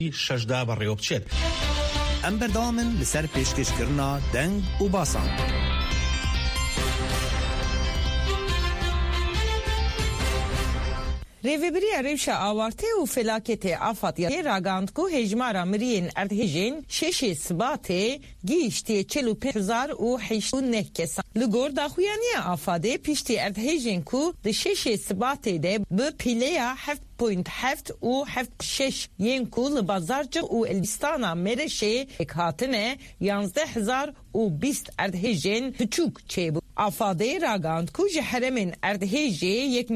شجدا بڕێوە بچێت. ئەم بەردەوامن لەسەر پێشکەشکردنا دەنگ و باسان. Rêveberiya rewşa awarte û felaketê Afadiyê ragand ku hejmara miriyên erdhejên şeşê Sibatê gihîştiye 45,089 kesan. Li gor daxuyaniya Afadê piştî erdhejên ku di şeşê Sibatê de bi pîleya 7.7 û 7.6 yên ku li Bazarcık û Elbistana Mereşê hatine 11,020 erdhejên biçûk çêbû. Afadê ragand ku ji heremên erdhejê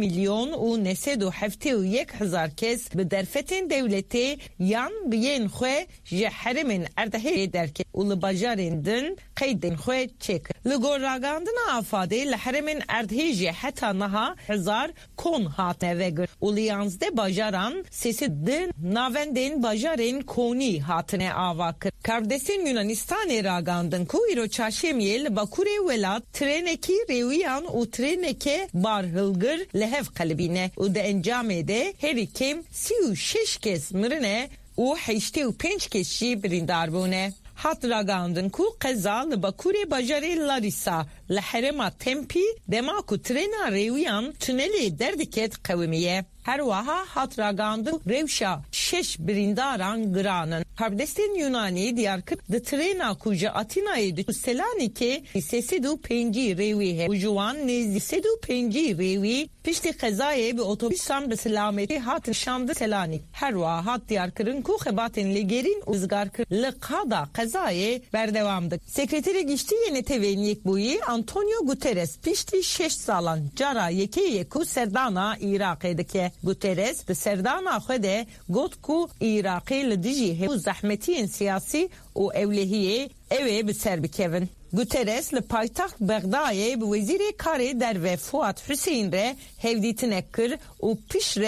1,971,000 kes bi derfetên dewletê yan bi yên xwe ji heremên erdhejê derket û li bajarên din qeydên xwe çêkir. Li gor ragandina Afadê li heremên erdhejê heta niha 1000 kon hatine vegir û li 11 bajaran sesi din navendên bajarên konî hatine avakir. Kardeşên Yunanistanê ragandin ku îro çarşemiyê li Bakurê welat trenekî rêwiyan û treneke barhilgir li hev qelibîne û di encamê de herî kêm 36 kes mirine û 85 kes jî birîndar bûne. Hat ragandin ku qeza li Bakurê bajarê Larisa li herêma Tempî dema ku trena rêwiyan tunelê derdiket qewimiye. Her waha hat ragandin rewşa 6 birîndaran giranin. Kardeşên Yunanî diyarkir di trena ku ji Atinayê di Selanikê sêsed pêncî rêwî he. Û nêzî sêd û pêncî rêwî piştî qezayê bi otobüsan bi selametî hat şandin Selanik. Her waha hat diyarkirin ku xebatên lêgerîn û zgarkir li qada qezayê berdewamdik. Sekreterê Giştî Netewên Yekbûyî Antonio Guterres piştî 6 salan cara yekeyê ku serdana Iraqê dike. Guterres di serdana xwe de got ku Iraqê li dijî hev zehmetiyên siyasî û ewlehiyê ew ê bi ser bikevin. Guterres li paytaxt Bexdayê bi wezîrê karê derve Fuat Hüseyin re hevdîtinek kir û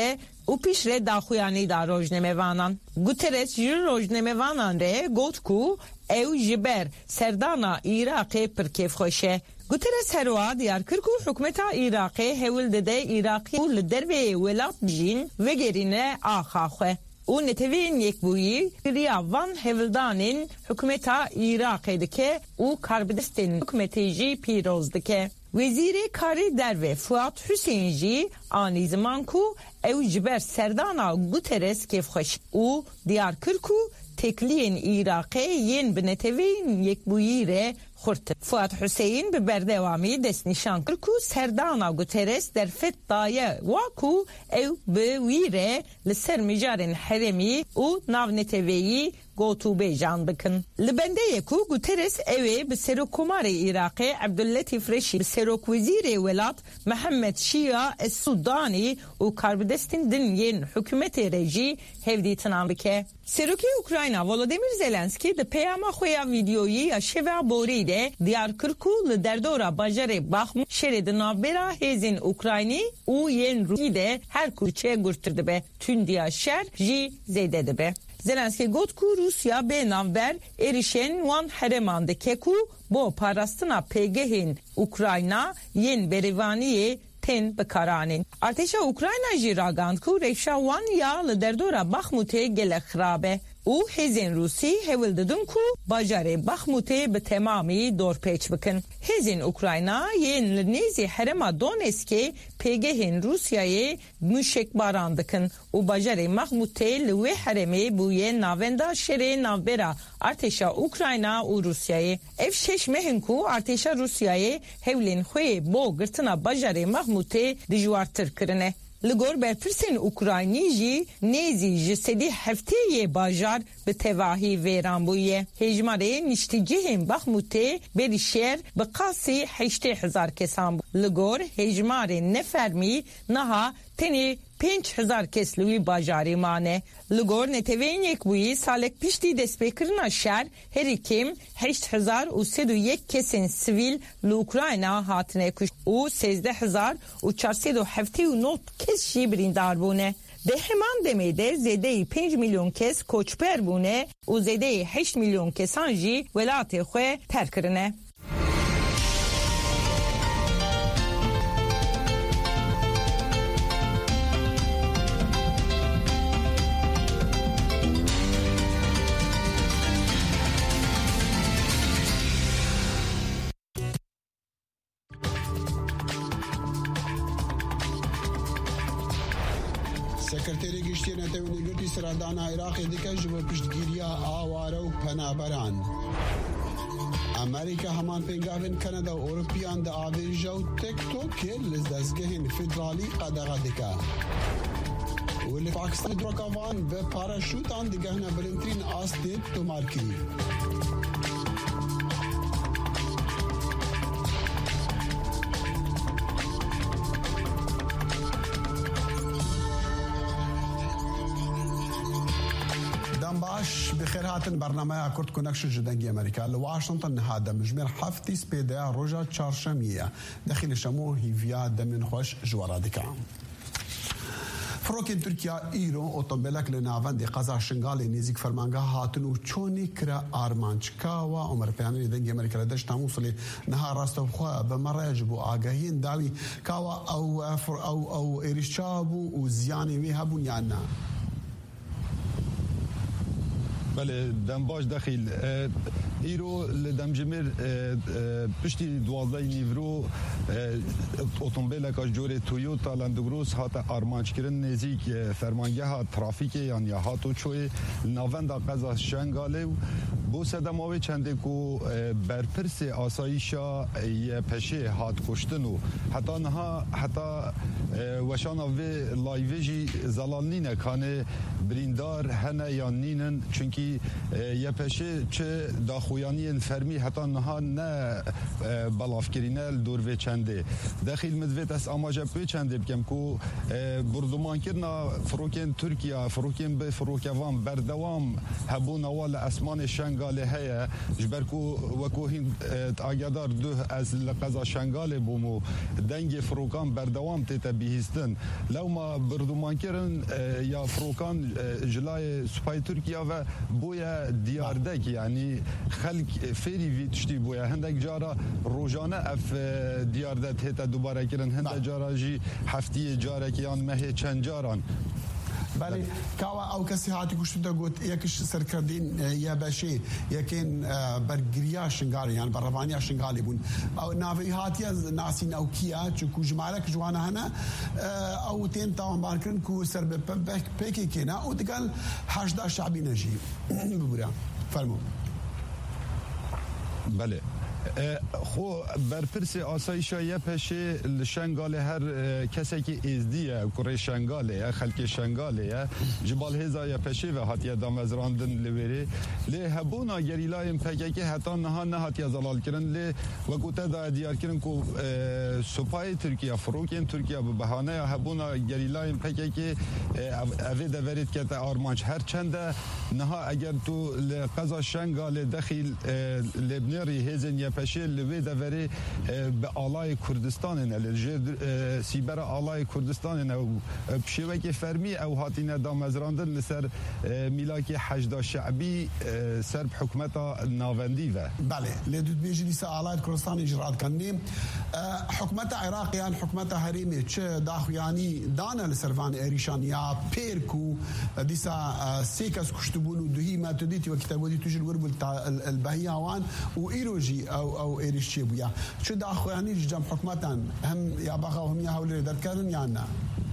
pişre daxuyanî da rojnemevanan. Guterres ji rojnemevanan re got ku ew ji ber serdana Iraqê pir kêfxweş e. Guterres herwa diyarkir ku hükümeta Iraqê hewil dide Iraqî û li derveyê welat bijîn vegerîne axa xwe. û netewên Yekbûyî kiriya van hevildanên hükümeta Iraqê dike û karbidestên hükümetê jî pîroz dike. Wezîrê karê derve Fuat Hüseyin jî anî ziman ku ew ji ber serdana Guterres kêfxweş û diyarkir ku tekliyên Iraqê yên bi netewên Yekbûyî re xurtin. Fuat Hüseyin bi berdewamî destnîşan kir ku serdana Guterres derfet daye wa ku ew bi wî re li ser mijarên heremî û navneteweyî gotûbêjan bikin. Li bendeyê ku Guterres ew ê bi Serokkomarê Iraqê Abdüllatif Reşîd, bi Serokwezîrê welat Mehemmed Şia Es-Sudanî û karbidestên din yên hükümetê re jî hevdîtinan bike. Serokê Ukrayna Volodymyr Zelenski di peyama xwe ya vîdyoyî ya şeva borî de diyarkir ku li derdora bajarê Baxmut şerê di navbera hêzên Ukraynî û yên Rûsî de her kurçe gurtir dibe. Tundiya şer jî zêde dibe. Zelenski got ku Rusya bê navber êrişên wan hereman dike ku bo parastina pêgehên Ukrayna yên berêvaniyê tên bikaranîn. Artêşa Ukrayna jî ragand ku rewşa wan ya li derdora Baxmutê gelek xirab e. û hêzên Rûsî hewil didin ku bajarê Baxmutê bi temamî dorpêç bikin. Hêzên Ukrayna yên li nêzî herema Donetskê pêgehên Rusyayê müşekbaran dikin û bajarê Baxmutê li wê heremê bûye navenda şerê navbera artêşa Ukrayna û Rusyayê. Ev 6 mehin ku artêşa Rusyayê hewlên xwe bo girtina bajarê Baxmutê dijwartir kirine. Li gor berpirsên Ukraynî jî nêzî ji sedî hefteyê bajar bi tevahî vêran bûye. Hejmarê niştîcihên Baxmutê berî şer bi qasî 80,000 kesan bû. Li gor hejmarên nefermî niha tenê 5,000 kes li wî bajarê mane. Li gor netewên Yekbûyî salek piştî destpêkirina şer herî kêm 8,101 kesên sivîl li Ukrayna hatine kuş û 13,479 kes jî birîndar bûne. Di heman demê de zêdeyî 5 milyon kes koçber bûne û zêdeyî 8 milyon kesan jî welatê xwe terk kirine. سکرتری گشتی نتوانی گرتی سرادان عراق دیگه جبو پشتگیریا آواره و پنابران. امریکا همان پنگاون کانادا و اروپیان دا آویرجا و تک توک لزدازگهن فدرالی قدغه دیگه. ولی پاکستان دروکاوان به پاراشوتان دیگه هنه بلندترین آستید تومار کری. باش بخير هاتن برنامه كرت كونكشن جدنجي امريكا لواشنطن هذا مجمر حفتي سبيدا روجا تشارشميه داخل شمو هيفيا دمن خوش جواراديكا فروكين تركيا ايرو اوتومبيلك لنافند قزا شنغال نيزيك فرمانغا هاتنو تشوني كرا ارمانچكا و عمر بياني دنجي امريكا لدش تاموصلي نهار راستو خو بمره يجبو اگاهين داوي كاوا او ايريشابو وزياني ويهبون يانا بله دنباش داخل ایرو لدمجمر پشتی 12 نیورو اتومبیل کاش جوره تویوتا لندگروس هات آرمانچ کردن نزیک فرمانگه ها ترافیک یعنی هاتو چوی ناوند قزا شنگاله بو سدماوی چنده کو برپرس آسایشا یه پشه هات کشتنو حتی نها حتی وشانا وی لایویجی زلالنینه کانه بریندار هنه یا نینن چونکی یه پشه چه داخویانی فرمی حتی نها نه بلاف کرینه دور و چنده داخل مدویت از آماجه پی چنده بکم کو بردمان کرنا فروکین ترکیه فروکین به فروکوان بردوام هبون اول اسمان شنگاله هیا جبرکو وکوهین آگادار دو از لقزا شنگاله بومو دنگ فروکان بردوام تیتا بیهستن لو ما بردمان کرن یا فروکان جلای سپای ترکیه و بویا دیاردک یعنی خلق فری وی تشتی بویا هندک جارا روزانه اف دیارده هتا دوباره کرن هندک جارا جی هفتی جاره کیان مه چند جاران بله کاوا او کسی هاتی کشته دا گوت یکش سرکردین یا بشه یکین برگریا شنگاری یعنی برروانیا شنگالی بون او ناوی هاتی از ناسین او کیا چکو جمالک جوانا هنه او تین تاوان بارکرن کو سر پیکی کینا او دقال 18 شعبی نجی ببوریا فرمو بله خو برپرس آسایشا یه پشه شنگاله هر کسی که ازدیه کره شنگاله خلک شنگاله جبال هزا یه پشه و حتی دامزراندن لوری لی هبونا گریلایم پکه که حتی نه حتی زلال کرن لی وقوته دا دیار کرن که سپای ترکیه فروکین ترکیه به بهانه هبونا گریلایم پکه که اوه دورید که تا آرمانچ هر چنده نه اگر تو قضا شنگاله داخل لبنری هزن یه پشه لوی دوری به آلای کردستان نه سیبر آلای کردستان نه بشوی که فرمی او هاتینه دامزراندن لسر میلاکی 18 شعبی سر حکومت ناوندی و بله لدود بیجی لیسا آلای کردستان اجراد کنیم حکومت عراقیان حکومت حریمی چه داخویانی دانه لسروان ایریشان یا پیرکو دیسا سیکس کشتبونو دوهی ماتودیتی و کتابودی توجر وربو البهیاوان و ایروجی او ایریشی بویا چه داخویانی جمع حکومتان هم یا بقا و هم یا حولی در کردن یا نه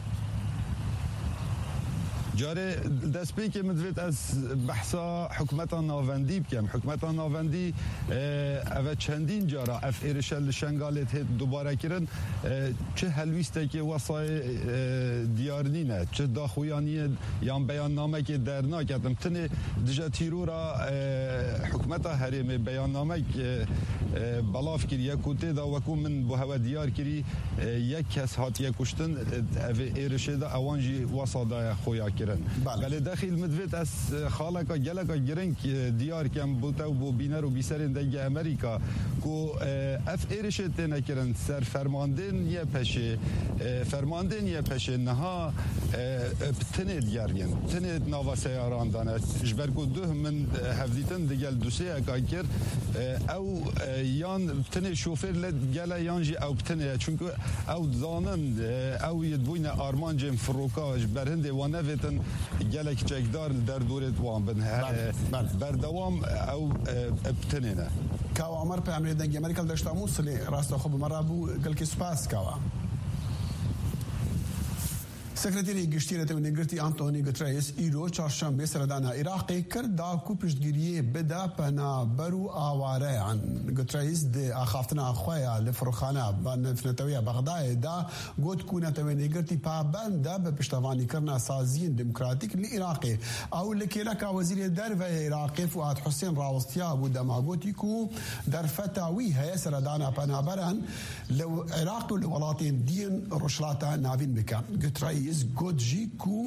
جاره دست پی که مدوید از بحثا حکومت ناوندی بکم حکومت ناوندی او چندین جارا اف ایرشل شنگالت دوباره کرن چه هلویسته که وصای دیارنینه چه داخویانی یا بیان نامه که در ناکتم تنه دجا تیرورا حکومت حریم بیان نامه که بلاف کری یک کوته دا وکو من بو هوا دیار کری یک کس هاتیه کشتن او ایرشه دا اوانجی وصا دا خویا کرن بله داخل مدوید از خالکا گلکا گرنگ دیار کم بوتا و بو بینر و بیسرین دنگ امریکا کو اف ایرشه تینه کرن سر فرماندین یه پشه فرماندین یه پشه نها تنه دیارگین تنه ناوا سیاران دانه جبرگو دو من هفدیتن دیگل دوسه اکا کر او یان تنه شوفر لد گله یانجی او تنه چونکه او دانن او یدبوین آرمانجم فروکاج برهنده و نویتن گله چکدار در دورت وان بن بردوام او ابتنینه کاوا عمر په امر دنګ امریکا دشت موصل راست خو مرابو گل کې سپاس کاوا سکرتری گشتی نگرتی آنتونی گوتریس ایرو چهارشنبه سردانا عراقی کرد دا کو پشتگیری بدا پنا برو آواره عن گوتریس د اخافتنا اخویا لفرخانه بنفتویا بغداد دا گوت کو نتوی نگرتی پابند دا به پشتوانی کرنا سازین دموکراتیک العراقي او لكيلك وزير الدرب العراقي فؤاد حسين راوستياب ودماغوتي كو در فتاوي هي سردانا بنابران لو عراق والولايتين دين رشلاتا نافين بكا جوتريز جوتجيكو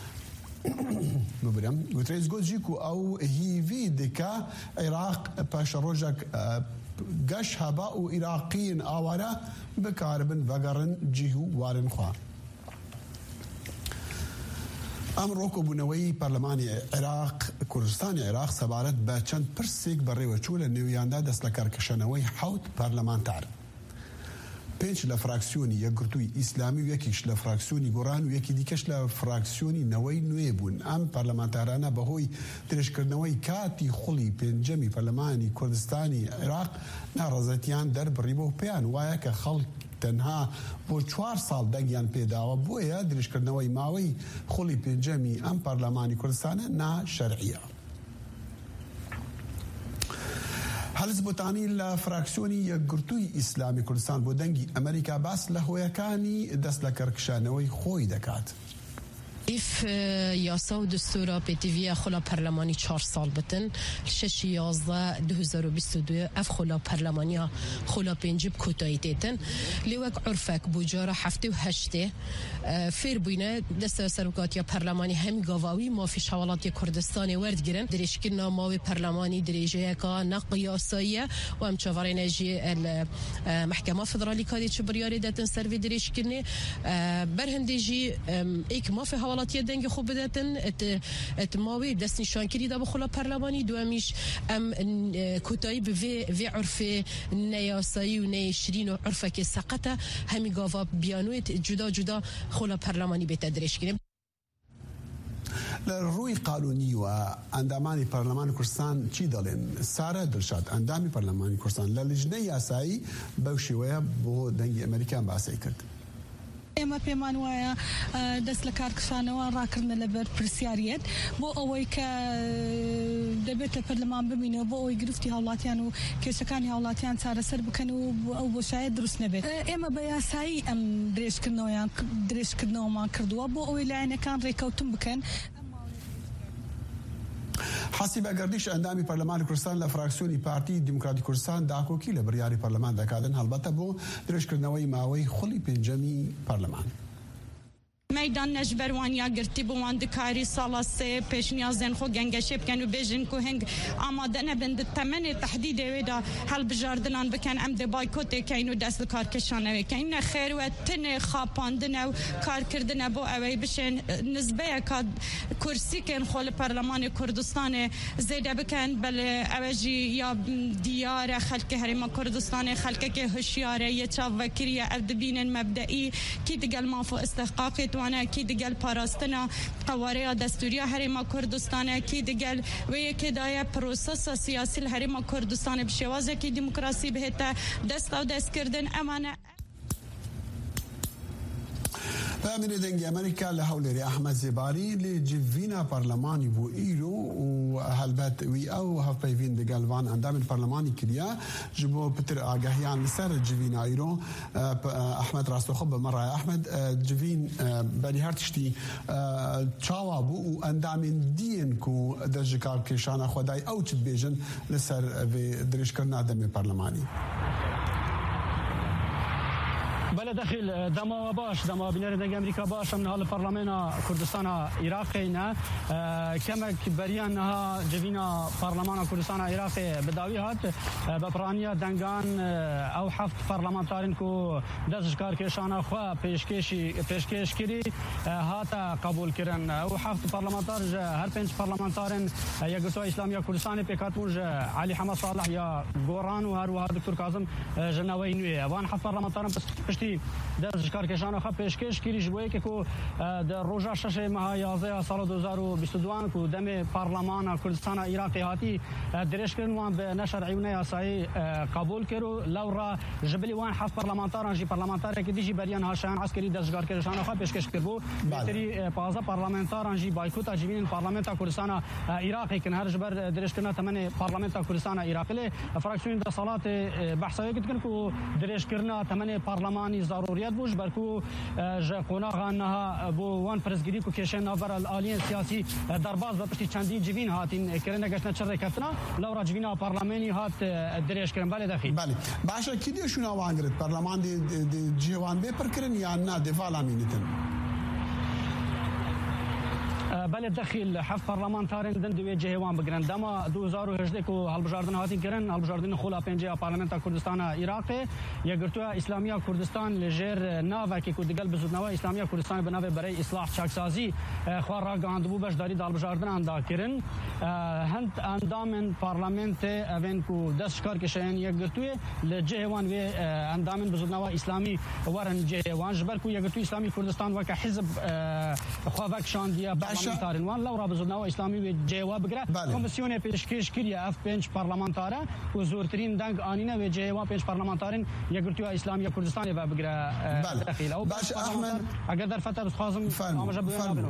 مبرم جوتريز جوتجيكو او هي دكا عراق باشروجك قش هباء عراقيين اوارا بكاربن فقرن جيهو وارن خوان امروکو بنوی پارلمانی عراق کردستان عراق سبارت با چند پرسیک برای وچول نیویانده دست لکرکشنوی حوت پارلمانتار پنج لفراکسیونی یک گروهی اسلامی و یکیش لفراکسیونی گوران و یکی دیگهش لفراکسیونی نوی نویبون ام پارلمانتارانه بهوی ترشکردنوی کاتی خلی پنجمی پارلمانی کردستانی عراق نارضایتیان در بریبو پیان وایه که خلق تنها بۆ 4 ساڵ دەنگیان پێداوە بۆیە درێژکردنەوەی ماوەی خۆڵی پێنجەمی ئەم پەرلەمانی کوردستانە ناشەرعیە. هەڵزبوتانی لە فراکسیۆنی یەکگرتووی ئیسلامی کوردستان بۆ دەنگی ئەمریکا باس لە هۆیەکانی دەست لە کەرکشانەوەی خۆی دەکات. ایف یاسا و دستورا پیتیوی خلا پرلمانی 4 سال بتن 6/11/2022 اف خلا پرلمانی خلا پنجب کوتایی تیتن لیوک عرفک بوجارا 7 و 8 فیر بوینه دست سرکاتیا پرلمانی همی گاواوی مافی شوالات کردستان ورد گیرن درشکنا ماوی پرلمانی دریجه کا نقیاسایه و هم چوارین جی المحکمه فدرالی کادی چبریاری دتن سروی درشکنه برهندجی ایک مافی حوالاتیه دنگ خوب بدتن اتماوی دست نشانگیری دا بخلا پرلمانی دومیش ام کوتایی به وی عرف نیاسایی و نیشرین و عرفه که سقطه همی گاوا بیانویت جدا جدا خلا پرلمانی به تدریش کنیم. روی قانونی و اندامانی پارلمان کردستان چی دارن؟ ساره دلشاد اندامی پارلمانی کردستان لجنه یاسایی بوشیوه با دنگ امریکان باسی کرد. اما پیمان وایە دەست لە کارکشانەوە ڕاکردنە لەبەر پرسیاریەت بۆ ئەوەی کە دەبێت لە پەرلەمان ببینەوە بۆ ئەوەی گرفتی هاوڵاتیان و کێشەکانی هاوڵاتیان چارەسەر بکەن و ئەو بۆشایە دروست نەبێت. ئێمە بە یاسایی ئەم درێژکردنەوەمان کردووە بۆ ئەوەی لایەنەکان ڕێکەوتن بکەن. حسیب گردیش اندامی پارلمان کردستان لفراکسیونی پارتی دموکراتی کردستان داکوکی لبریاری پارلمان دکادن هەڵبەتە بۆ درێژکردنەوەی ماوەی خۆڵی پێنجەمی پارلمان. ميدان نجبروانيا گرتی بوان دکاری سالا سه پیشنیازن خو گنگشی بکن و بیجن کو هنگ آمادنه بند تمن تحدید ویدا هل بجاردنان بکن ام د بایکوت کینو دست کارکشانه کین خیر و تن خاپاندن و کار کردن بو اوی بشن نسبه کاد کرسی کن خول پارلمان کردستان زیده بکن بل اوجی یا دیار خلق هرما کردستان خلق که هوشیاره یه چا وکریه ادبین مبدئی کی دگل مافو استحقاقی وانا کی دگل پاراستنا قواره دستوری هرما کردستان کی دگل و یک دای پروسس سیاسی هرما کردستان بشوازه کی دموکراسی بهته دست او دست کردن امانه من دنگ امریکا لحول احمد زباری لجوینا پارلمانی بو ایرو و هلبت وی او هف پیوین دگلوان اندام پارلمانی کریا جبو پتر آگاهیان لسر جوینا ایرو احمد راستوخب مرة احمد جوین بنی هرتشتی چاوا بو و اندام دین کو درجکار کشان خدای او چت بیجن لسر و درش کرنا دم پارلمانی بله داخل دما باش دما بینر دنگ امریکا باش من حال پارلمان کردستان عراقی نه کمک بریان ها جوینا پارلمان کردستان عراقی بداوی هات بپرانیا دنگان او 7 پارلمانتارین کو دستکار کشان خو پیشکش کری هات قبول کردن او 7 پارلمانتار هر 5 پارلمانتارین یگتو اسلامی کردستان پیکاتوج علی حمد صالح یا گوران و هر و دکتر کاظم جنوی نوی وان 7 پارلمانتارین پشتی جی دست کارکشان خو پیشکش کری جوی که کو در روزا 6 ماه 11 سال 2022 کو دم پارلمان کردستان عراق هاتی درش کردن وان به نشر عیونه یاسایی قبول کرو لورا جبلی وان حف پارلمانتار جی پارلمانتار که دیجی بریان هاشان عسکری دست کارکشان خو پیشکش کربو بهتری پازا پارلمانتار جی بایکوت اجوین پارلمان کردستان عراق که هر جبر درش کردن تمن پارلمان کردستان عراق له فراکسیون د صلات بحثایی که کو درش کردن تمن پارلمانی ضروریت بوش برکو قوناغ انها بو وان پرزگیری کو کشن نظر الالین سیاسی درباز بپشتی چندی جوین هاتین کرنه گشتن شرکتنا لورا جوینا پارلمانی هات درش کردن بله دخیل بله باشه کی دی شونا وانگرت پارلمان دی جوان به پر کرن یا نه دفاع لامینتن بله دخیل حف پارلمانتارین دن دوی جهوان بگرن دما 2018 کو هلبجاردن هاتین کرن هلبجاردن خولا پنجه پارلمان کردستان عراق یگرتو اسلامیه کردستان لجر ناو که کدگل بزودنوا اسلامیه کردستان بناو برای اصلاح چاکسازی خوار را گاندبو باش داری هلبجاردن اندا کرن هند اندامن پارلمان اون کو دست کار کشن یگرتو لجهوان و اندامن بزودنوا اسلامی ورن جهوان جبر کو یگرتو اسلامی کردستان و که حزب خواک شاندیا پارلمانتارین لورا بزودنوا اسلامی و جواب بگیره کمیسیون پیشکش کریه اف 5 پارلمانتاره و زورترین دنگ آنینه و جواب 5 پارلمانتارین یگرتو اسلامی کردستان و بگیره داخل او باش احمد اگر در فتره خازم آماده بودم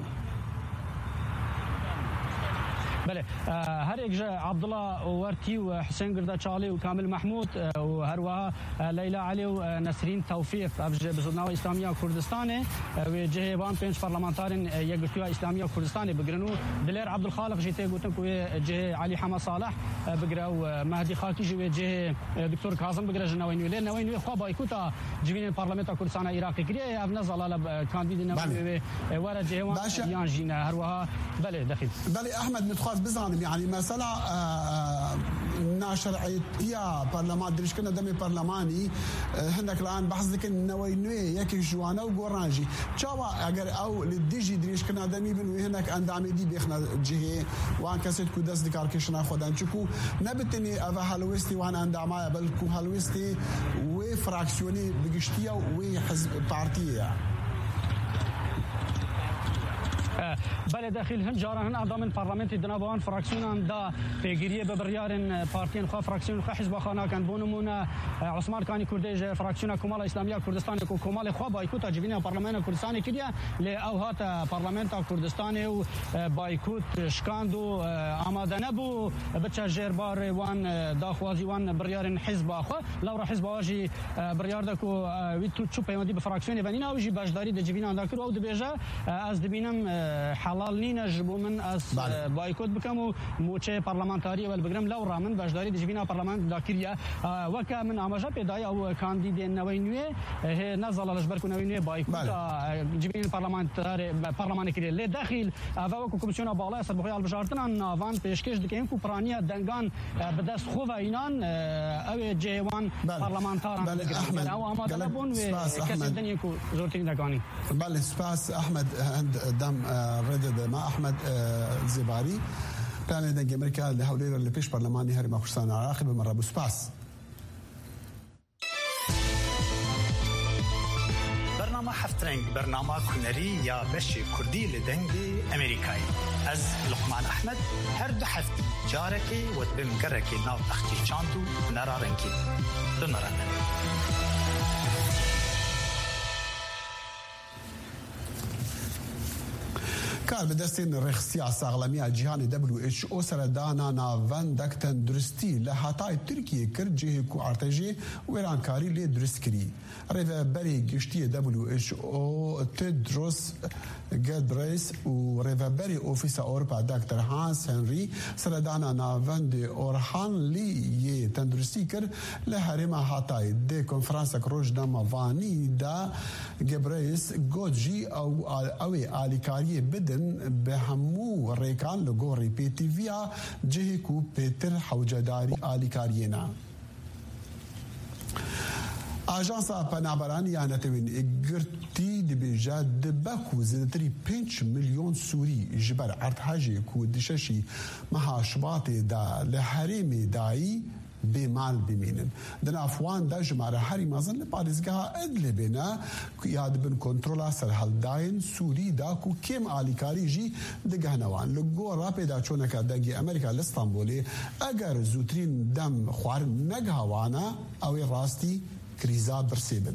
بله هر یک عبدالله ورتی و حسین گردچالی و کامل محمود و هر وها لیلا علی و نسرین توفیق ابج بزودنوا اسلامیه کردستان و جهوان 5 پارلمانتارین یگرتو اسلامیه کردستان بگرنو دلیر عبدالخالق جیته گوتن کو جه علی حما صالح بگرو مهدی خاکی جو جه دکتور کاظم بگره جنوینی له نوینی خو بایکوتا جوین پارلمان کردستان عراق کریه ابن زلال کاندید نوینی ورا جهوان یان جینا هر وها بله دخیل بله احمد متخاص بزانم يعني مسألة ناشرعية برلمان دريش كنا دمي برلماني هناك الآن بحث ذلك نوينوي يكي جوانا وقرانجي شاوا أجر أو للديجي دريش كنا دمي بنوي هناك أندامي دي بيخنا جهة وان كسيت كودس دكار كشنا خدان شكو نبتني أفا هالوستي وان أندامايا بل كو هالوستي وفراكسيوني بقشتيا وحزب بارتية بله داخل هن جاران اعضاء پارلمان دنابان فراکسیون دا پیگیری به بریارن پارتین خو فراکسیون خو حزب خانه کن بونمونه عثمان کانی کردی فراکسیون کمال اسلامیه کردستان کو کمال خو بایکوت جوین پارلمان کردستان کیه ل اوهات پارلمان کردستان و بایکوت شکاندو آماده نبو بچا جربار وان داخوازی وان بریارن حزب خو لو حزب واجی بریار دکو ویتو چو پیوندی به فراکسیون ونینا وجی باشداری د جوین اند کرو د بیجا از دبینم حلال نینه جبو من از بایکوت بکم و موچه پارلمانتاری ول بگرم لو رامن باشداری دجبینا پارلمان داکریه وکا من آماجا پیدای او کاندید نوینوی نزل لجبر کو نوینوی بایکوت جبین پارلمان کریه ل داخل و کو کمیسیون بالا سربخوی البشارتن ناوان پیشکش دکیم کو پرانیا دنگان به دست خو و اینان او جوان پارلمانتار احمد او آماده بون و کسی دنیا کو زورتین دکانی بله سپاس احمد دم ردد مع احمد زباري كان دنج امريكا لهولير اللي بيش برلماني هرم كردستان العراقي بمره بسباس برنامه حفترنگ برنامه كونري يا بشي كردي لدنجي امريكاي از لقمان احمد هر دو حفتي جاركي وتبمقركي ناف اختي شانتو نرارنكي بمرنه کار به دستین رخصتی ساغلمی جهان WHO سردانا ناوان دکتن درستی لحاتای ترکیه کرد جه کو ارتجی ویرانکاری لی درست کری ریو بری گشتی WHO تدروس گدریس و ریو بری اوفیس اورپا دکتر هانس هنری سردانا ناوان دی اورهان لی یه تندرستی کرد لحرم حاتای دی کنفرانس کروش داموانی دا گبریس گوجی او آلیکاری بدن به همو ریکان لگوری پی تی ویا جه کو پیتر حوجداری آلیکارینا آژانسا پنابرانی نتوین اگرتی دبیجا دبکو زدتری 5 میلیون سوری جبر ارتحاجی کو دششی مها شباط دا لحرم دایی بمال بمینن دن افوان دا جماره هری مازن لپارزگاه ادلبنا یاد بن کنترولا سرحل داین سوری دا کو کم آلیکاری جی دگهنوان لگو را پیدا چونکا دنگی امریکا لستانبولی اگر زوترین دم خوار نگهوانا اوی راستی کریزا برسیبن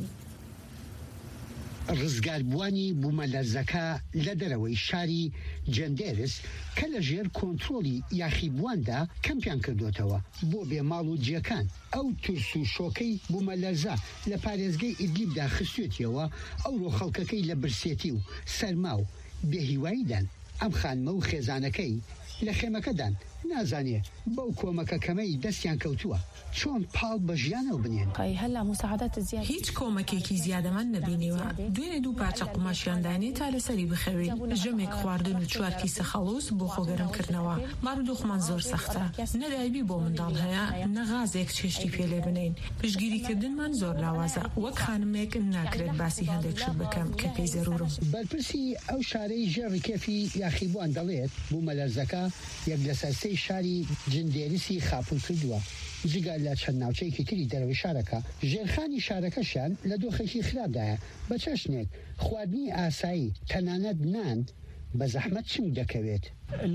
ڕزگاربوانی بوومەلەرزەکە لە دەرەوەی شاری جەندێرس کە لە ژێر کۆنترۆلی یاخیبواندا کەمپیان کردوتەوە بۆ بێماڵ و جیەکان ئەو ترس و شۆکەی بوومەلەرزە لە پارێزگەی ئیدلیبدا خستوێتیەوە ئەوڕۆ خەڵکەکەی لە برسێتی و سەرما و بێهیواییدان ئەم خانمە و خێزانەکەی لە خێمەکەدان نازانێ بەو کۆمەکە کەمەی دەستیان کەوتووە چۆن پاڵ بە ژیانەوە بنێن هیچ کۆمەکێکی زیادەمان نەبینیوە دوێنێ دوو پارچە قوماشیاندانێ تا لەسەری بخەوێن ژەمێک خواردن و چوارکی سەخەڵوس بۆ خۆگەرمکردنەوە بارودۆخمان زۆر سەختە نەدایبی بۆ منداڵ هەیە نەغازێک چێشتی پێلێ بنین پشگیریکردنمان زۆر لاوازە وەک خانمێک ناکرێت باسی هەندێک شت بکەم کە پێی زەرورم بەرپرسی ئەو شارەی ژێڕی کێفی یاخیبوان دەڵێت بوومەلەرزەکە یەک لە سەرسەی شاری جندێریسی خاپوور کردووە جگە لە چەند ناوچەیەکی تری دەرەوەی شارەکە ژێرخانی شارەکەشیان لە دۆخێکی خراپدایە بە چەشنێک خواردنی ئاسایی تەنانەت نان بە زەحمەت چنگ دەکەوێت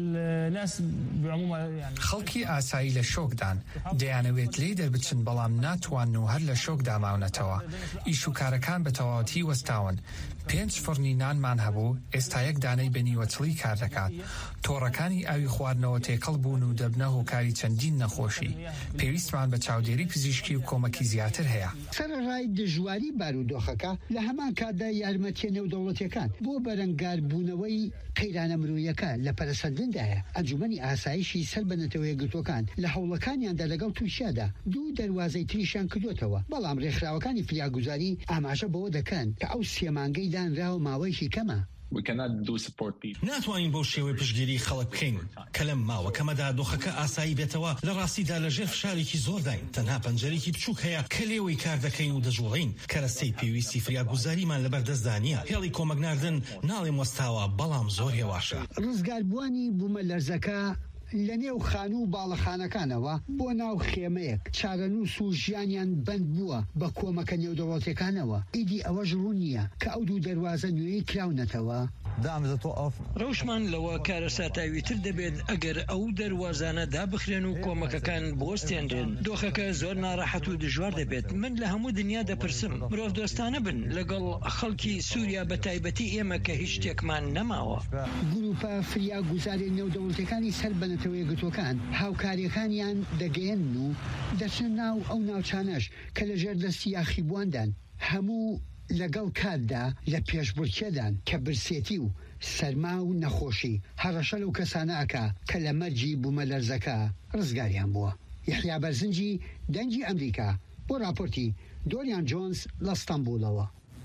خەڵکی ئاسایی لە شۆکدان دەیانەوێت لێ دەربچن بەڵام ناتوان و هەر لە شۆک داماونەتەوە ئیش و کارەکان بە تەواوەتی وەستاون 5 فڕنی نانمان هەبوو ئێستا یەک دانەی بەنیوەچڵی کار دەکات تۆڕەکانی ئاوی خواردنەوە تێکەڵ بوون و دەبنە هۆکاری چەندین نەخۆشی پێویستمان بە چاودێری پزیشکی و کۆمەکی زیاتر هەیە سەرڕای دژواری بارودۆخەکە لە هەمان کاتدا یارمەتیە نێودەوڵەتیەکان بۆ بەرەنگاربوونەوەی قەیرانە مرۆییەکە لە پەرەسەندندایە ئەنجومەنی ئاسایشی سەر بە نەتەوەیە گرتوەکان لە هەوڵەکانیاندا لەگەڵ تووشیادا دوو دەروازەی تریشیان کردوتەوە بەڵام ڕێکخراوەکانی فریاگوزاری ئاماژە بەوە دەکەن کە ئەو سێمانگەی دانراوە ماوەیەکی کەمە ناتوانین بۆ شێوەی پشتگیری خەڵک بکەین کە لەم ماوە کەمەدا دۆخەکە ئاسایی بێتەوە لە ڕاستیدا لە ژێر فشارێکی زۆر داین تەنها پەنجەرێکی بچووک هەیە کە لێوەی کار دەکەین و دەجوڵین کەرەستەی پێویستی فریاگوزاریمان لەبەردەستدانیە هێڵی کۆمەکناردن ناڵێم وەستاوە بەڵام زۆر هێواشە ڕزگاربوانی بوومەلەرزەکە لە نێو خان و باڵەخانەکانەوە بۆ ناو خێمەیەک چارەنووس و ژیانیان بند بووە بە کۆمەکە نێودەوڵەتیەکانەوە ئیدی ئەوەش ڕوو نییە کە ئەو دوو دەروازە نوێی کراونەتەوە ڕەوشمان لەوە کارە ساتاویتر دەبێت ئەگەر ئەو دەروازانە دابخرێن و کۆمەکەکان بۆستێنرێن دۆخەکە زۆر ناڕەحەت و دژوار دەبێت من لە هەموو دنیا دەپرسم مرۆڤ دۆستانە بن لەگەڵ خەڵکی سووریا بە تایبەتی ئێمە کە هیچ شتێکمان نەماوە گروپە فریاگوزاری نێودەوڵەتیەکانی سەر بە نەتەوەیە گرتوەکان هاوکاریەکانیان دەگەیەن و دەچن ناو ئەو ناوچانەش کە لە ژێردەستی یاخیبواندان هەموو لەگەڵ کاتدا لە پێشبڕکێدان کە برسێتی و سەرما و نەخۆشی هەڕەشە لەو کەسانە ئەکا کە لە مەرجی بوومەلەرزەکە ڕزگاریان بووە یحیا بەرزنجی دەنگی ئەمریکا بۆ راپۆرتی دۆریان جۆنس لە ستانبولەوە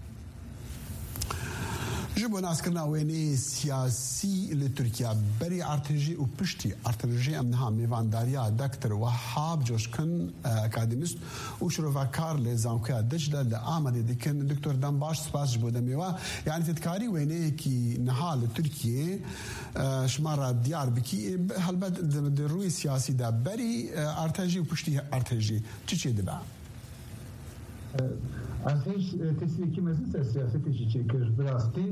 جبو ناسکرنا وێنەی سیاسی لە تورکیا بەری ئارتژی و پشتی ئارتژی ئەمنها میوانداریا دکتر وهاب جۆشکن ئەکادمیست و شرۆڤکار لە زانکۆیا دەجلە لە ئامادە دکن دکتۆر دەم باش سپاس بۆ دەمێوە یعنی تتکاری وێنەیەکی نەها لە تورکیە شمارە دیار بکی هەلبەت ڕووی سیاسیدا بەری ئارتژی و پشتی ئارتژی چی دەبە؟ ارتش تسلیکی مجلس سیاستشی چکر براستی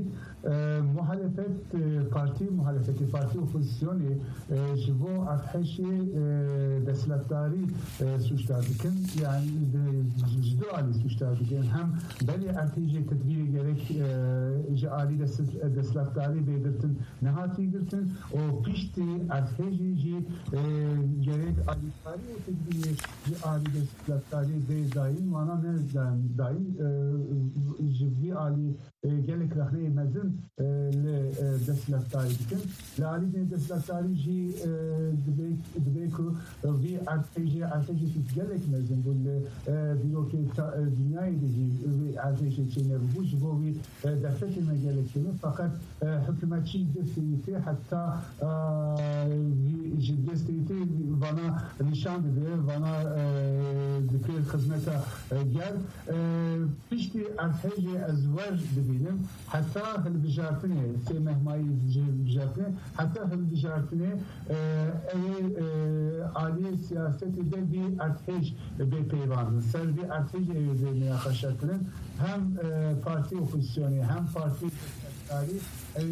muhalefeti parti opozisyonu bu artişi destekleri suçlar dikin yani ciddi suçlar dikin hem beli artişi tedbiri gerek ali destekleri belirtin nehati girtin o pişti artişi gerek ali tedbiri ali destekleri daim vana ne daim ciddi ali gelek rahne mezun لدستلفتاری بکن لالی دستلفتاری جی دبیکو وی ارتجی فی گلک مزن بول بیروکی دنیای دیجی وی ارتجی چینه بوش بو وی دفت مگلک چینه فقط حکومتی دستیتی حتی دستیتی وانا نشان بده وانا ذکر خدمت گل پیشتی ارتجی ازواج ببینم حتی هالبجارتني في مهماي بجارتني حتى هالبجارتني عالی سیاست ده بی ارتش به پیوند سر بی ارتش ایوزه مناقشه کنن هم پارتی اپوزیسیونی هم پارتی تاریخ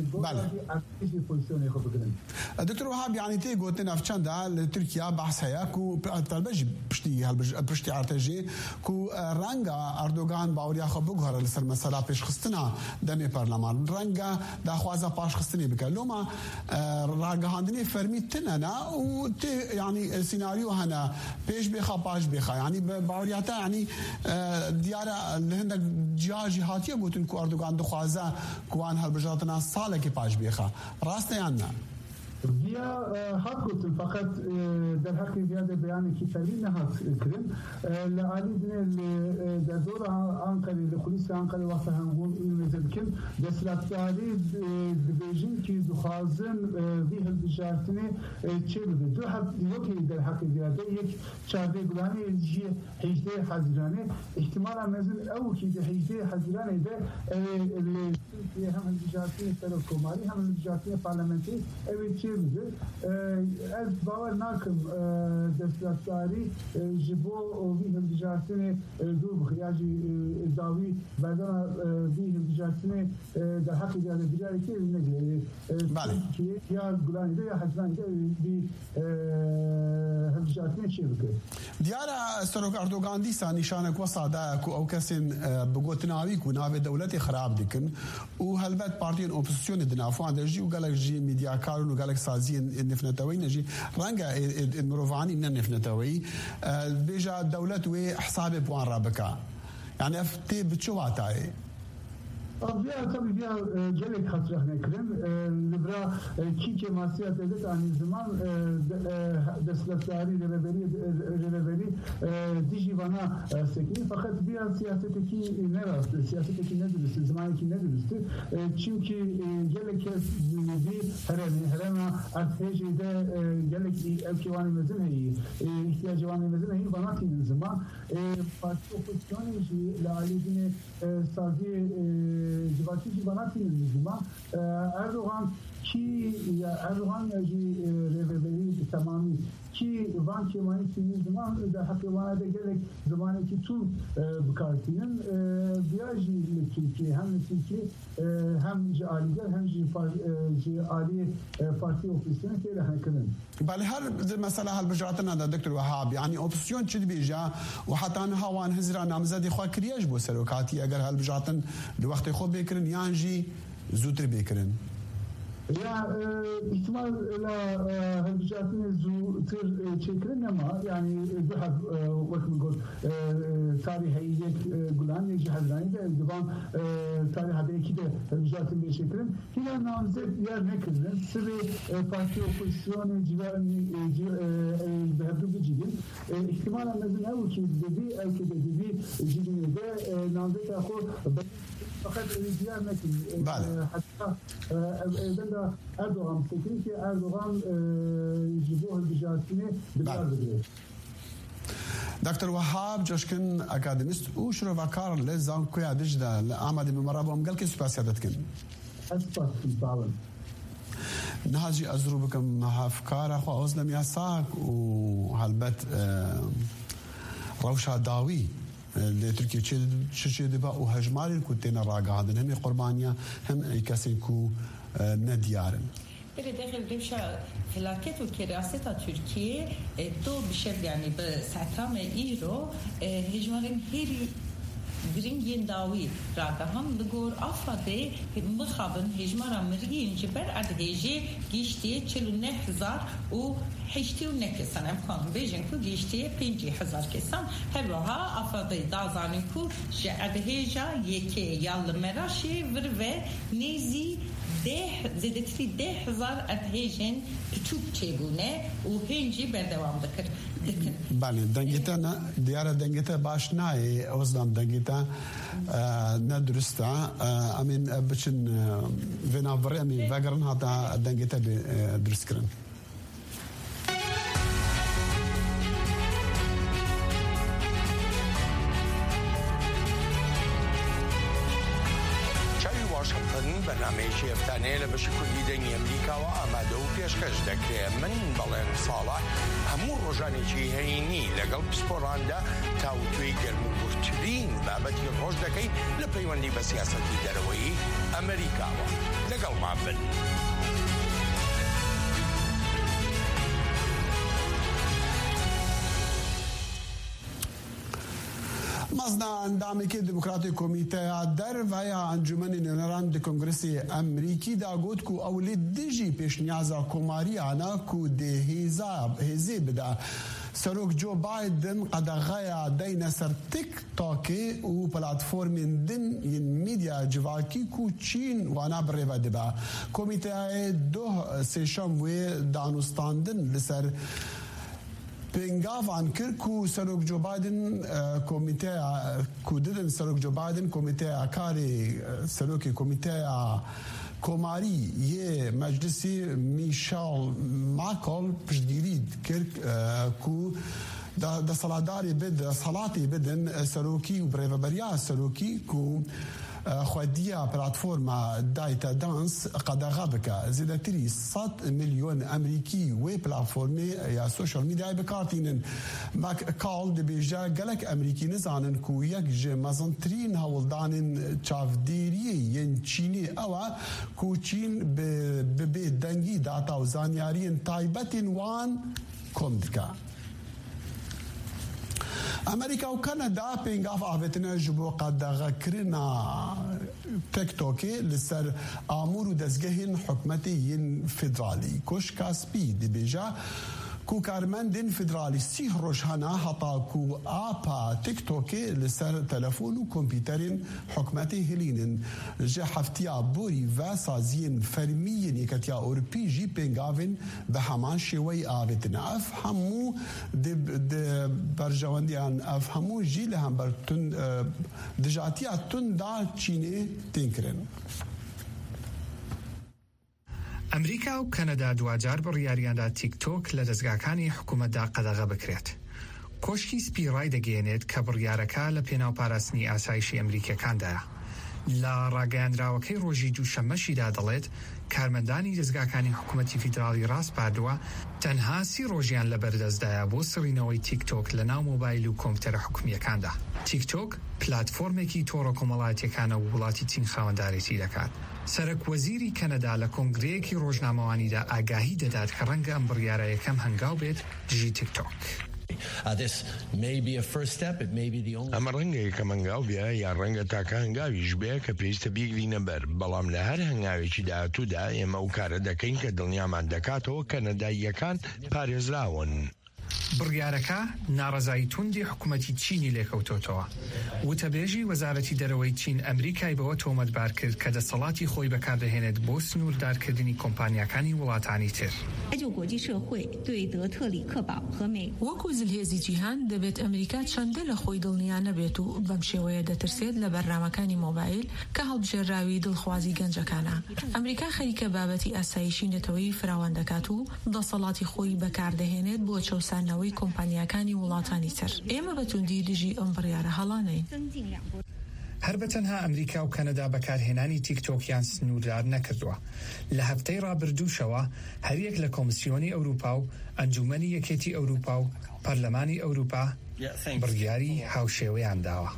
دكتور وهاب يعني تي قلت لنا في تشاندا تركيا بحث هيا كو طلبج بشتي ارتجي كو رانغا اردوغان باوريا خبوغهر لسر مساله پیش خستنا دمي برلمان رانغا دا خوازا باش خستني بكلوما رانغا هاندني فرمي تننا و يعني سيناريو هنا پیش بخا باش بخا يعني باوريا تا يعني ديارا لهندك جاجي هاتيه قلت كو اردوغان دو خوازا كوان هالبجاتنا ساله کی پاش بیخا راست یا نه بیا حق گفتم فقط در حق زیاده بیان کیفری نهاد کردن لعالی دنیا در دور آنکاری لخلیس آنکاری وقت هنگون میزد کن دستلاتاری بیجین کی دخوازن وی هل بجارتنی چه بده دو حق یکی در حق زیاده یک چارده گلانی جی 18 حزیرانه احتمالا مزن او کی ده 18 حزیرانه ده هم هل بجارتنی سرکوماری هم هل بجارتنی پارلمنتی اوی از باور ناکم دستلاتاری جبو وی هم بجارتنی دو بخیاجی داوی بعدنا وی هم بجارتنی در حق زیاده بیاری که نگیری یا گلانی ده یا حزبانی ده بی هم بجارتنی چی بکر دیارا سروک اردوغان دیسا نشانک وصادا کو او کسین بگوتناوی کو ناوی دولتی خراب دیکن و هلبت پارتین اپوزیسیون دنافوان درجی و گلک جی میدیا کارون و گلک سازی النفنتوي نجي رانجا المروفاني من النفنتوي بيجا دولت وحساب بوان رابكا يعني افتي بتشواتاي بیا tabii bia gelek hatırah nekrim libra ki kemasiyat edet aynı zaman destlatari reveri dijivana sekini fakat bia siyasetteki ne rastı siyasetteki ne dürüstü zamanki ne dürüstü çünkü gelek herema artejide gelek evkivanimizin heyi ihtiyacıvanimizin heyi bana tinin zaman parti opozisyonu lalidini sazi Civati banati zaman Erdoğan ki Erdoğan yaji reveli tamamı ki van kemani timiz zaman da hakivana da gerek zamanı ki tüm bu partinin biyajı Türkiye hem Türkiye hem aliler hem ali parti ofisyonu كده هنكمل. بله هر مسألة هالبجراتنا ده دكتور وهاب يعني أوبسيون شد بيجا وحتى أنا هوان هزرا نامزدي خوا كرياج بو سلوكاتي أجر هالبجراتن لوقت خو بيكرن يانجي زوتر بيكرن. Ya ihtimal harbicatını tır çekirin ama yani daha vakit gol tarihiyet gulan neci hazrani de divan tarih belki de harbicatını bir çekirin. Yine namzet yer ne kırdın? Sıvı parti opozisyonu civarını behebdu bir cidin. İhtimal anladın ev ki dedi ev ki dedi cidinide namzet akor fakat diğer metin hatta evden de Erdoğan fikri ki Erdoğan jibo harbicatını bilir dedi. دكتور وهاب جوشكن اكاديميست وشرو فاكار لزان كويا دجدا لامادي بمرابهم قال كي سباسيادتكن اسباس طبعا نهاجي ازرو بكم افكار اخو ازلم ياساك وهالبت روشا داوي لتركيا تشي دبا وهجماري كنتنا راقادن هم قربانيا هم كاسيكو نديارن بله داخل بمشا فلاكت والكراسة تركيا تو بشكل يعني بساعتام إيرو هجمارين هيري گرینگین داوی راگه هم لگور آفاده مخابن هجمارا مرگین جبر ادهیجی گیشتی 49,000 و 8 کسان امکان بیجن کو گیشتی 50,000 کسان هلوها آفاده دازانین کو جه ادهیجا یکی یال مراشی ور و نیزی زیدتری 10,000 ادهیجن پچوب چگونه و هنجی بردوام دکر بله دنگیتا دیاره دنگیتا باش نای اوزدان دنگیتا ندرستا امین بچن ویناوری امی وگرن هاتا دنگیتا درست کرن Washington بەرنامەیەکی هەفتانەیە لە بەشی کوردی دەنگی ئەمریکاوە ئامادە و پێشکەش دەکرێت. من بەڵێن ساڵح هەموو ڕۆژانێکی هەینی لەگەڵ پسپۆڕاندا تاوتوێی گەرموگورترین بابەتی ڕۆژ دەکەین لە پەیوەندی بە سیاسەتی دەرەوەی ئەمریکاوە. لەگەڵمان بن. مزنا اندامێکی دموکراتی کۆمیتەیە دەرڤایە ئەنجومەنی نوێنەران دی کۆنگرسی ئەمریکی داگوت کو ئەو لێ دژی پێشنیازە کۆماریانە کو هێزێ بدا سەرۆک جۆ بایدن قەدەغەیە دەینە سەر تیک تاکێ و پلاتفۆرمین دن ین میدیا جواکی کو چین وانا بڕێوە دەبە. کۆمیتەیە دۆ سێشەم وێ دانوستاندن لەسەر پێنگاوان کرد کو سەرۆک جۆ بایدن کۆمیتەیە کو ددن سەرۆک جۆ بایدن کۆمیتەیە کاری سەرۆکی کۆمیتەیە کۆماری یê مەجلیسی میشال ماکۆل پشتگیری کرد کو دەسەڵاتداری سەڵاتی بدن سەرۆکی و برێڤەبەریا سەرۆکی کو خودیە پلاتفۆرما دایتە دانس قەدەغا بکە. زیاتری 100 میلیۆن ئەمریکی وێ پلاتفۆرمێ یا سۆشیال میدیای بەکارتینن. ماککاڵ دەبێژە گەلک ئەمریکی نزانن کو یەک ژێ مەزنترین هەوڵدانین چاودێریە یەن چینی ئەوە کو چین ببێ دەنگی داتا و زانیاریین تایبەتین وان کۆم دکە. ئەمریکا و کەنەدا پێنگاف ئاڤێتنە ji بۆ قەدەغەکردنا تیکتۆکê li ser amûr û dezgehên hikûmetê yên federalî. Koşka Spî dibêje ku karmendên federalî 30 roj hene heta ku apa TikTokê li ser telefon û kompîterên hikûmetê hilînin. Ji heftiya borî ve saziyên fermiyên Yeketiya Ewropî jî pêngavên bi heman şêweyê avêtine. Ev hemû di berjewendiyan ev hemû jî li hember dijatiya tunda Çînê tên kirin. ئەمریکا و کەنەدا دوجار بڕیاریاندا تیکتۆک لە دەستگاکانی حکوومەتدا قەدەغە بکرێت. کۆشکی سپی ڕای دەگەێنێت کە بڕیارەکە لە پێناوپاراستنی ئاسایشی ئەمریکیەکاندایە. لە ڕاگەیاندراوەکەی ڕۆژی دووشەمەشیدا دەڵێت کارمەندانی دەستگاکانی حکوومەتی فیدراڵی ڕاست پاردووە تەنها 30 ڕۆژیان لە بەردەستدایە بۆ سڕینەوەی تیکتۆک لە ناو مۆبایل و کۆمپیوتەرە حکوومیەکاندا. تیکتۆک پلاتفۆرمێکی تۆڕە کۆمەڵایەتیەکانە و وڵاتی چین خاوەندارێتی دەکات. سەرک وەزیری کەنەدا لە کۆنگرەیەکی ڕۆژنامەوانیدا ئاگاهی دەدات کە ڕەنگە ئەم بڕیارە یەکەم هەنگاو بێت دژی تیکتۆک. ئەمە ڕەنگە یەکەم هەنگاو بێ یا ڕەنگە تاکە هەنگاویش بێ کە پێویستە بیگرینە بەر. بەڵام لە هەر هەنگاوێکی داهاتوودا ئێمە ئەو کارە دەکەین کە دڵنیامان دەکاتەوە کە نەداییەکان پارێزراون. بڕیارەکە ناڕەزایی توندی حکوومەتی چینی لێکەوتۆتەوە. وتەبێژی وەزارەتی دەرەوەی چین ئەمریکای بەوە تۆمەتبار کرد کە دەسەڵاتی خۆی بەکاردەهێنێت بۆ سنووردارکردنی کۆمپانیاکانی وڵاتانی تر. وەکو زلهێزی جیهان دەبێت ئەمریکا چەندە لە خۆی دڵنیا نەبێت و بەم شێوەیە دەترسێت لە بەرنامەکانی مۆبایل کە هەڵبژێراوی دڵخوازی گەنجەکانە. ئەمریکا خەریکە بابەتی ئاسایشی نەتەوەی فراوان دەکات و دەسەڵاتی خۆی بەکاردەهێنێت بۆ چەوسانەوەی کۆمپانیاکانی وڵاتانی تر. ئێمە بەتوندی دژی ئەم بڕیارە هەڵانەین. هەر بەتەنها ئەمریکا و کەنەدا بەکارهێنانی تیکتۆکیان سنووردار نەکردووە. لە هەفتەی ڕابردووشەوە هەریەک لە کۆمسیۆنی ئەوروپا و ئەنجومەنی یەکێتی ئەوروپا و پەرلەمانی ئەوروپا بڕیاری هاوشێوەیان داوە.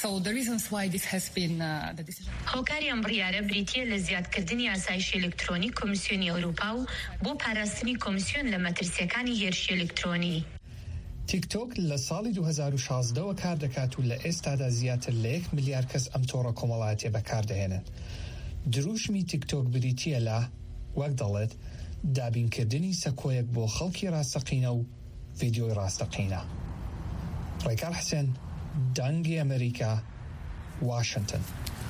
هۆکاری ئەم بڕیارە بریتیە لە زیادکردنی ئاسایشی ئەلکترۆنی کۆمسیۆنی ئەوروپا و بۆ پاراستنی کۆمسیۆن لە مەترسیەکانی هێرشی ئەلکترۆنی. تیکتۆک لە ساڵی 2016ەوە کار دەکات و لە ئێستادا زیاتر لە 1 ملیار کەس ئەم تۆڕە کۆمەڵایەتیە بەکاردەهێنن. دروشمی تیکتۆک بریتیە لە وەک دەڵێت دابینکردنی سەکۆیەک بۆ خەڵکی ڕاستەقینە و ڤیدیۆی ڕاستەقینە. ڕێکار حسێن، دەنگی ئەمریکا، واشنگتن.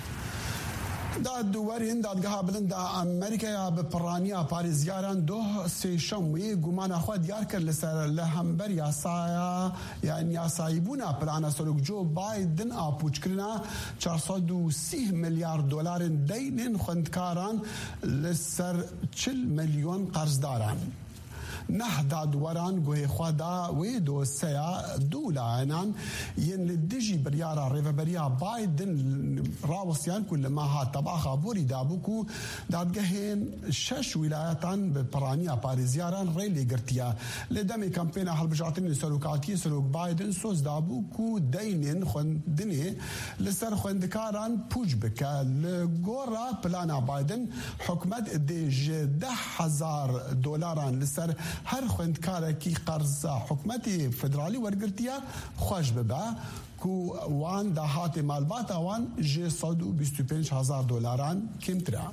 دادوەرین دادگەها بلندا ئەمریکایا بپڕانیا پارێزگاران دۆ سێشەموێ گومانەخوا دیار کرد لەسەر لە هەمبەر یاسایە یان یاساییبوونا پلانە سەرۆک جۆ بایدن ئاپوچکردنا 430 میلیارد دۆلارن دەینێن خوێندکاران لەسەر 40 ملیۆن قەرزداران. نهداد وران گوه خوادا و دو سیا دولا عنان ين للدجي بريارا ريفابريا بايدن راوسيان كل ما هات طبعا بوري دابوكو دادگهين 6 ولاياتان ببرانيا باريزياران ريلي قرتيا لدمي كامبينا هالبجعتين سلوكاتي سلوك بايدن سوز دابوكو دينين خوندني لسر خوندكاران بوج بكا لغورا بلانا بايدن حكمت ديج $10,000 لسر هر خوندكارا كي قرض حكمتي فدرالي ورقرتيا خوش ببا كو وان دهات مالباتا وان جي صدو $25,000 كمترا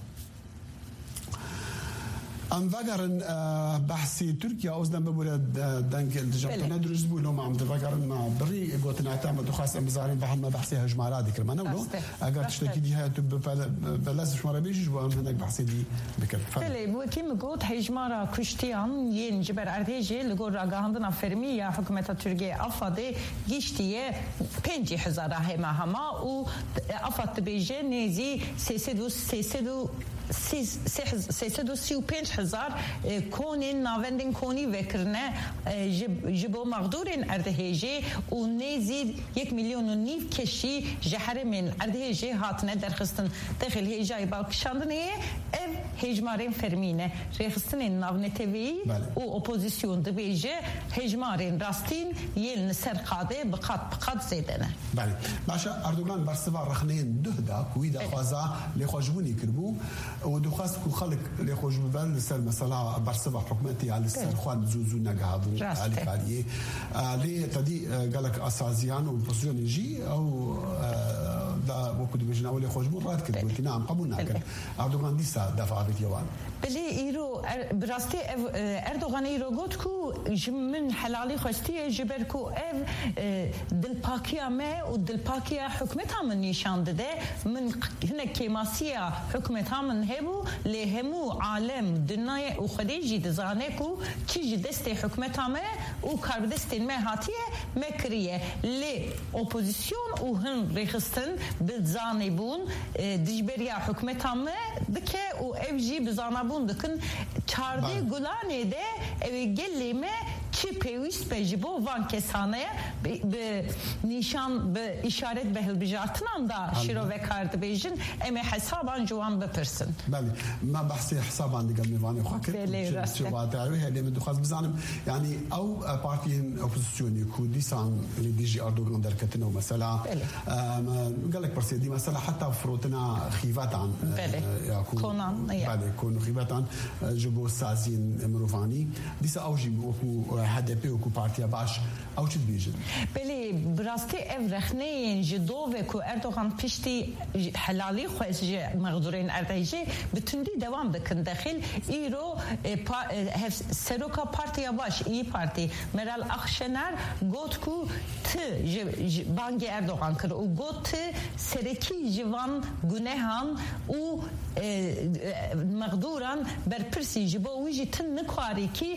ام فقرن بحثي تركيا اوزنا ببورد دنك الجبتنا درس بولو ما عم تفقرن ما بري قوتنا اعتمد وخاص امزارين بحنا بحثي هجمارات ذكر ما نقولوا اگر تشتكي دي هي بلاز شماره بيجي جو هناك بحثي دي بكر بله كيم قلت هجمارا كشتيان ين جبر ارتيجي لقول راغاندنا فرمي يا حكومه تركيا افادي گشتيه 5,000 هما و افات بيجي نيزي 335,000 كونين نافندن كوني وكرنا جبو مغدورين اردهيجي ونزيد 1.5 مليون كشي جحر من اردهيجي هاتنا درخستن داخل هيجاي بالكشاندنيه ev hejmarên fermîne rêxistinên navnetevî û opozîsyon dibêje hejmarên rastîn yên li ser qadê bi qat zêde ne. Belê. Başa Erdogan bersiva rexneyên duh da ku wî daxwaza lêxwejbûnê kirbû û dixwast ku xelk lêxweş bibin li ser mesela bersiva hikûmetê ya li ser xwe zû negihabû alîkariyê. Lê tedî gelek asaziyan û opozisyonê jî ew da wekû dibêjin ew lêxweşbûn rat kir gotiye nam qebûl nakin. Erdogan dîsa defa bêt yewan. Belê îro bi rastî ev Erdogan îro got ku ji min helalî xwestiye ji ber ku ev dilpakiya me û dilpakiya hikûmeta min nîşan dide min hinek kêmasiya hikûmeta min hebû lê hemû alem dunyayê û xwedê jî dizane ku çi ji destê hikûmeta me û karbidestên me hatiye me kiriye lê opozîsyon û hin rêxistin bi zanebûn dijberiya hikûmeta me dike û ev jî bi zanebûn dikin çardê gulanê de ew gelê me çi pêwîst be ji bo van kesaneye bi nîşan bi işaret bi hilbijartinan da şîrovekar dibêjin em ê hesaban ji wan bipirsin. Belê me behsê hesaban digel mêvanê xwe kir çivatawî hêlê min dixwaz bizanim yanî ew partiyên opozisyonê ku dîsan li dijî Erdogan derketine û mesela gelek pirsêdî mesela heta firotina xîvetan konan belê kon û xîvetan ji bo saziyên mirovanî dîsa ew jî wekû HDP wekû partiya baş ew çi dibêjin? Belê bi rastî ev rexneyên ji dovê ku Erdogan piştî helalî xwe ji mexdûrên erdhejê bi tundî dewam dikin dexil îro seroka partiya baş İYİ Parti Meral Akşener got ku ti bangê Erdogan kir û got ti serekî ji van gunehan û mexdûran berpirsî ji bo wî jî tin nikwarî kî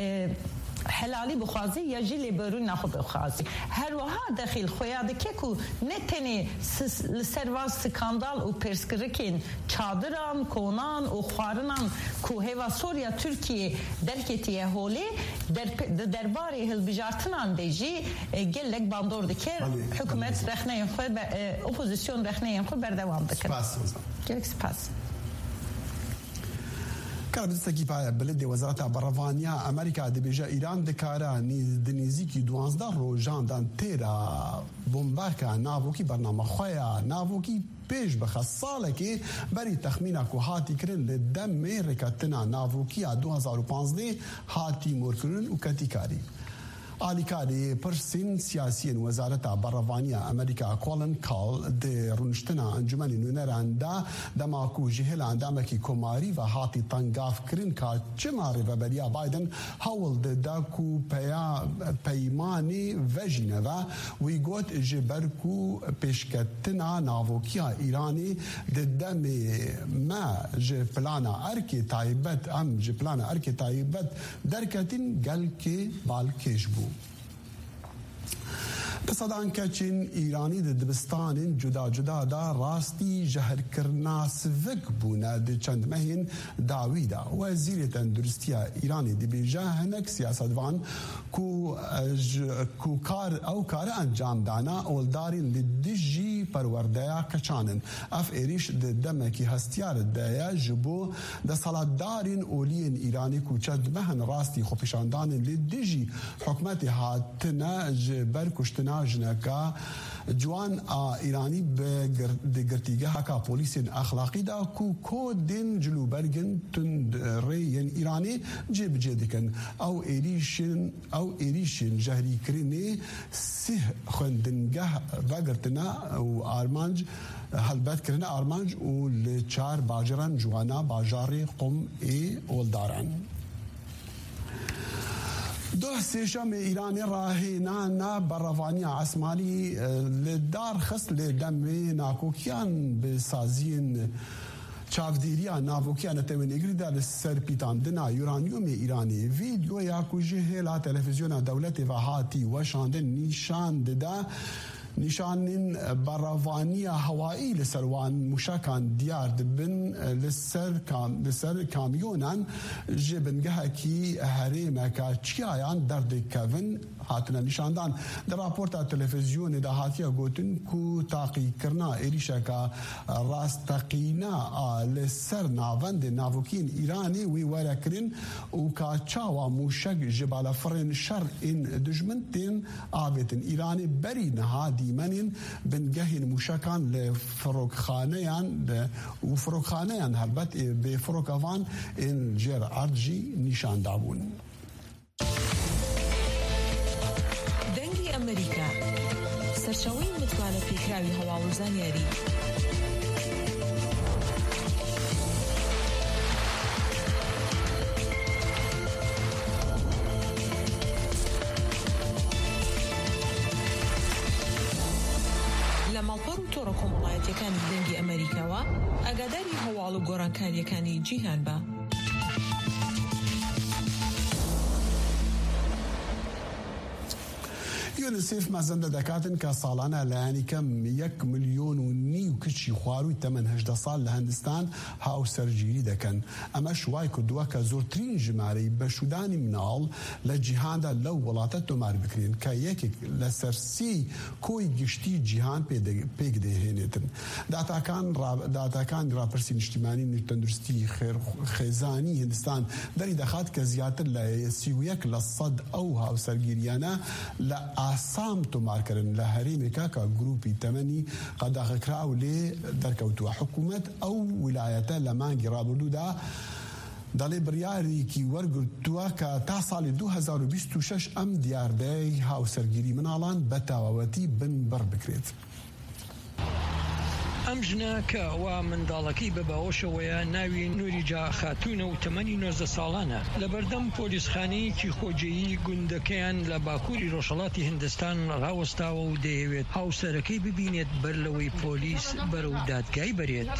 helalî bixwazî ya jî lêberûna xwe bixwazî. Her wiha dexîl xuya dike ku ne tenê li ser van skandal û pêrskirikên çadiran, konan û xwarinan ku hêva Sûriya Tirkiye derketiye holê di derbarê hilbijartinan de jî gelek bandor dike hikûmet rexneyên xwe opozîsyon rexneyên xwe berdewam dikin. Gelek spas. کاربستگی پای بلد وزارت برافانیا امریکا دبیجا ایران دکاره نزدیکی 12 روزان دان تیرا بمبارکا ناوکی برنامه خویا ناوکی پیش بخص ساله که بری تخمینه که هاتی کرن لدم رکتنا ناوکی 2015 هاتی مرکرن و کتیکاری آلیکاری پرسین سیاسیین وزارت برافانیا امریکا کولن کال ده رونشتنا انجمن نونراندا دماکو جهل اندامکی کماری و هاتی تنگاف کرن که چماری و بریا بایدن هول ده داکو پیمانی وجینه و وی گوت جبرکو پیشکتنا ناوکیا ایرانی ده دم ما جه پلانا ارکی تایبت جه پلانا ارکی تایبت درکتین گل که بالکش بو. بسەدان کەچین ئیرانی دبستانên cuda cuda da rastî jehirkirina sivik bûne di çend mehên dawî da. Wezîrê Tenduristiya Îranê dibêje hinek siyasetvan ku kar ew kare encam dana oldarên li dijî perwerdeya keçanin. Ev êriş di demekî hestiyar de ye ji bo desalatdarên oliyên Îranê ku çend mehên rastî xwepêşandanên li dijî hikûmetê hatine ji ber kuştina jineka Ciwan a Îranî di girtîgeha polîsên exlaqî da ku kodên cilûbergin tundrê yên Îranê cêbicê dikin. Ew êrişên jehrîkirinê sih xwendingeh vegirtine û armanc helbetkirine armanc û li çar bajaran ciwana bajarê Qum ê oldaran. Duh sêşemê Îranê rahênana berevaniya esmanî li dar xist lê demê nakokiyan bi saziyên çavdêriya navokiya netewênegirî de li ser pîtandina uranyumê Îranê vîdyoya ku ji hêla televizyona dewletê ve hatî weşandin nîşan dide nîşanên berevaniya hewayî li ser wan mûşekan diyar dibin li ser kamyonan ji bingehekî herêmeka Çiyayan derdikevin hatine nîşandan. Di raporta televizyonê de hatiye gotin ku taqîkirina êrişeka rastteqîna a li ser navendên navokiyên Îranê wê werekirin û ka çawa mûşek ji balafirên şer ên dijmin tên avêtin. Îranê berî niha dîmenên bingehên mûşekan li firokxaneyan û firokxaneyan helbet bê firokevan ên jêr erd jî nîşan dabûn. دەنگی ئەمریکا سەرچاوەی متمانە پێکراوی هەواڵ و زانیاری لە ماڵپەڕ و تۆڕە کۆمەڵایەتیەکانی دەنگی ئەمریکاوە ئاگاداری هەواڵ و گۆڕانکاریەکانی جیهان بە. یونیسف مەزەندە دەکاتن کە ساڵانە لایەنی کەم 1.5 ملیۆن کچی خواروی تەمەن 18 ساڵ لە هەندستان هاوسەرگیری دەکەن. ئەمە شوای کردووە کە زۆرترین ژمارەی بەشودانی مناڵ لە جیهاندا لەو وڵاتە تۆمار بکرێن کە یەکێک لە سەرسی کۆی گشتی جیهان پێک دەهێنێتن. داتاکان راپرسی نیشتیمانی تەندروستی خێزانی هندستان دەری دەخات کە زیاتر لە 31 لە سەد ئەو هاوسەرگیریانە لە ئاسام تۆمارکردن لە هەرێمێکا کە گروپی تەمەنی قەداغەکرا و لێ دەرکەوتووە. حکوومەت ئەو ویلایەتە لە مانگی ڕابردوودا دەڵێ بڕیارێکی وەرگرتووە کە تا ساڵی 2026 ئەم دیاردەی هاوسەرگیری مناڵان بە تەواوەتی بنبڕ بکرێت. ئەم ژنە کە ئەوە منداڵەکەی بە باوەشەوەیە ناوی نوریجا خاتونە و تەمەنی 19 ساڵانە لە بەردەم پۆلیسخانەیەکی خۆجێیی گوندەکەیان لە باکووری ڕۆژهەڵاتی هیندستان ڕاوەستاوە و دەیەوێت هاوسەرەکەی ببینێت بەر لەوەی پۆلیس بەرەو دادگای بەرێت.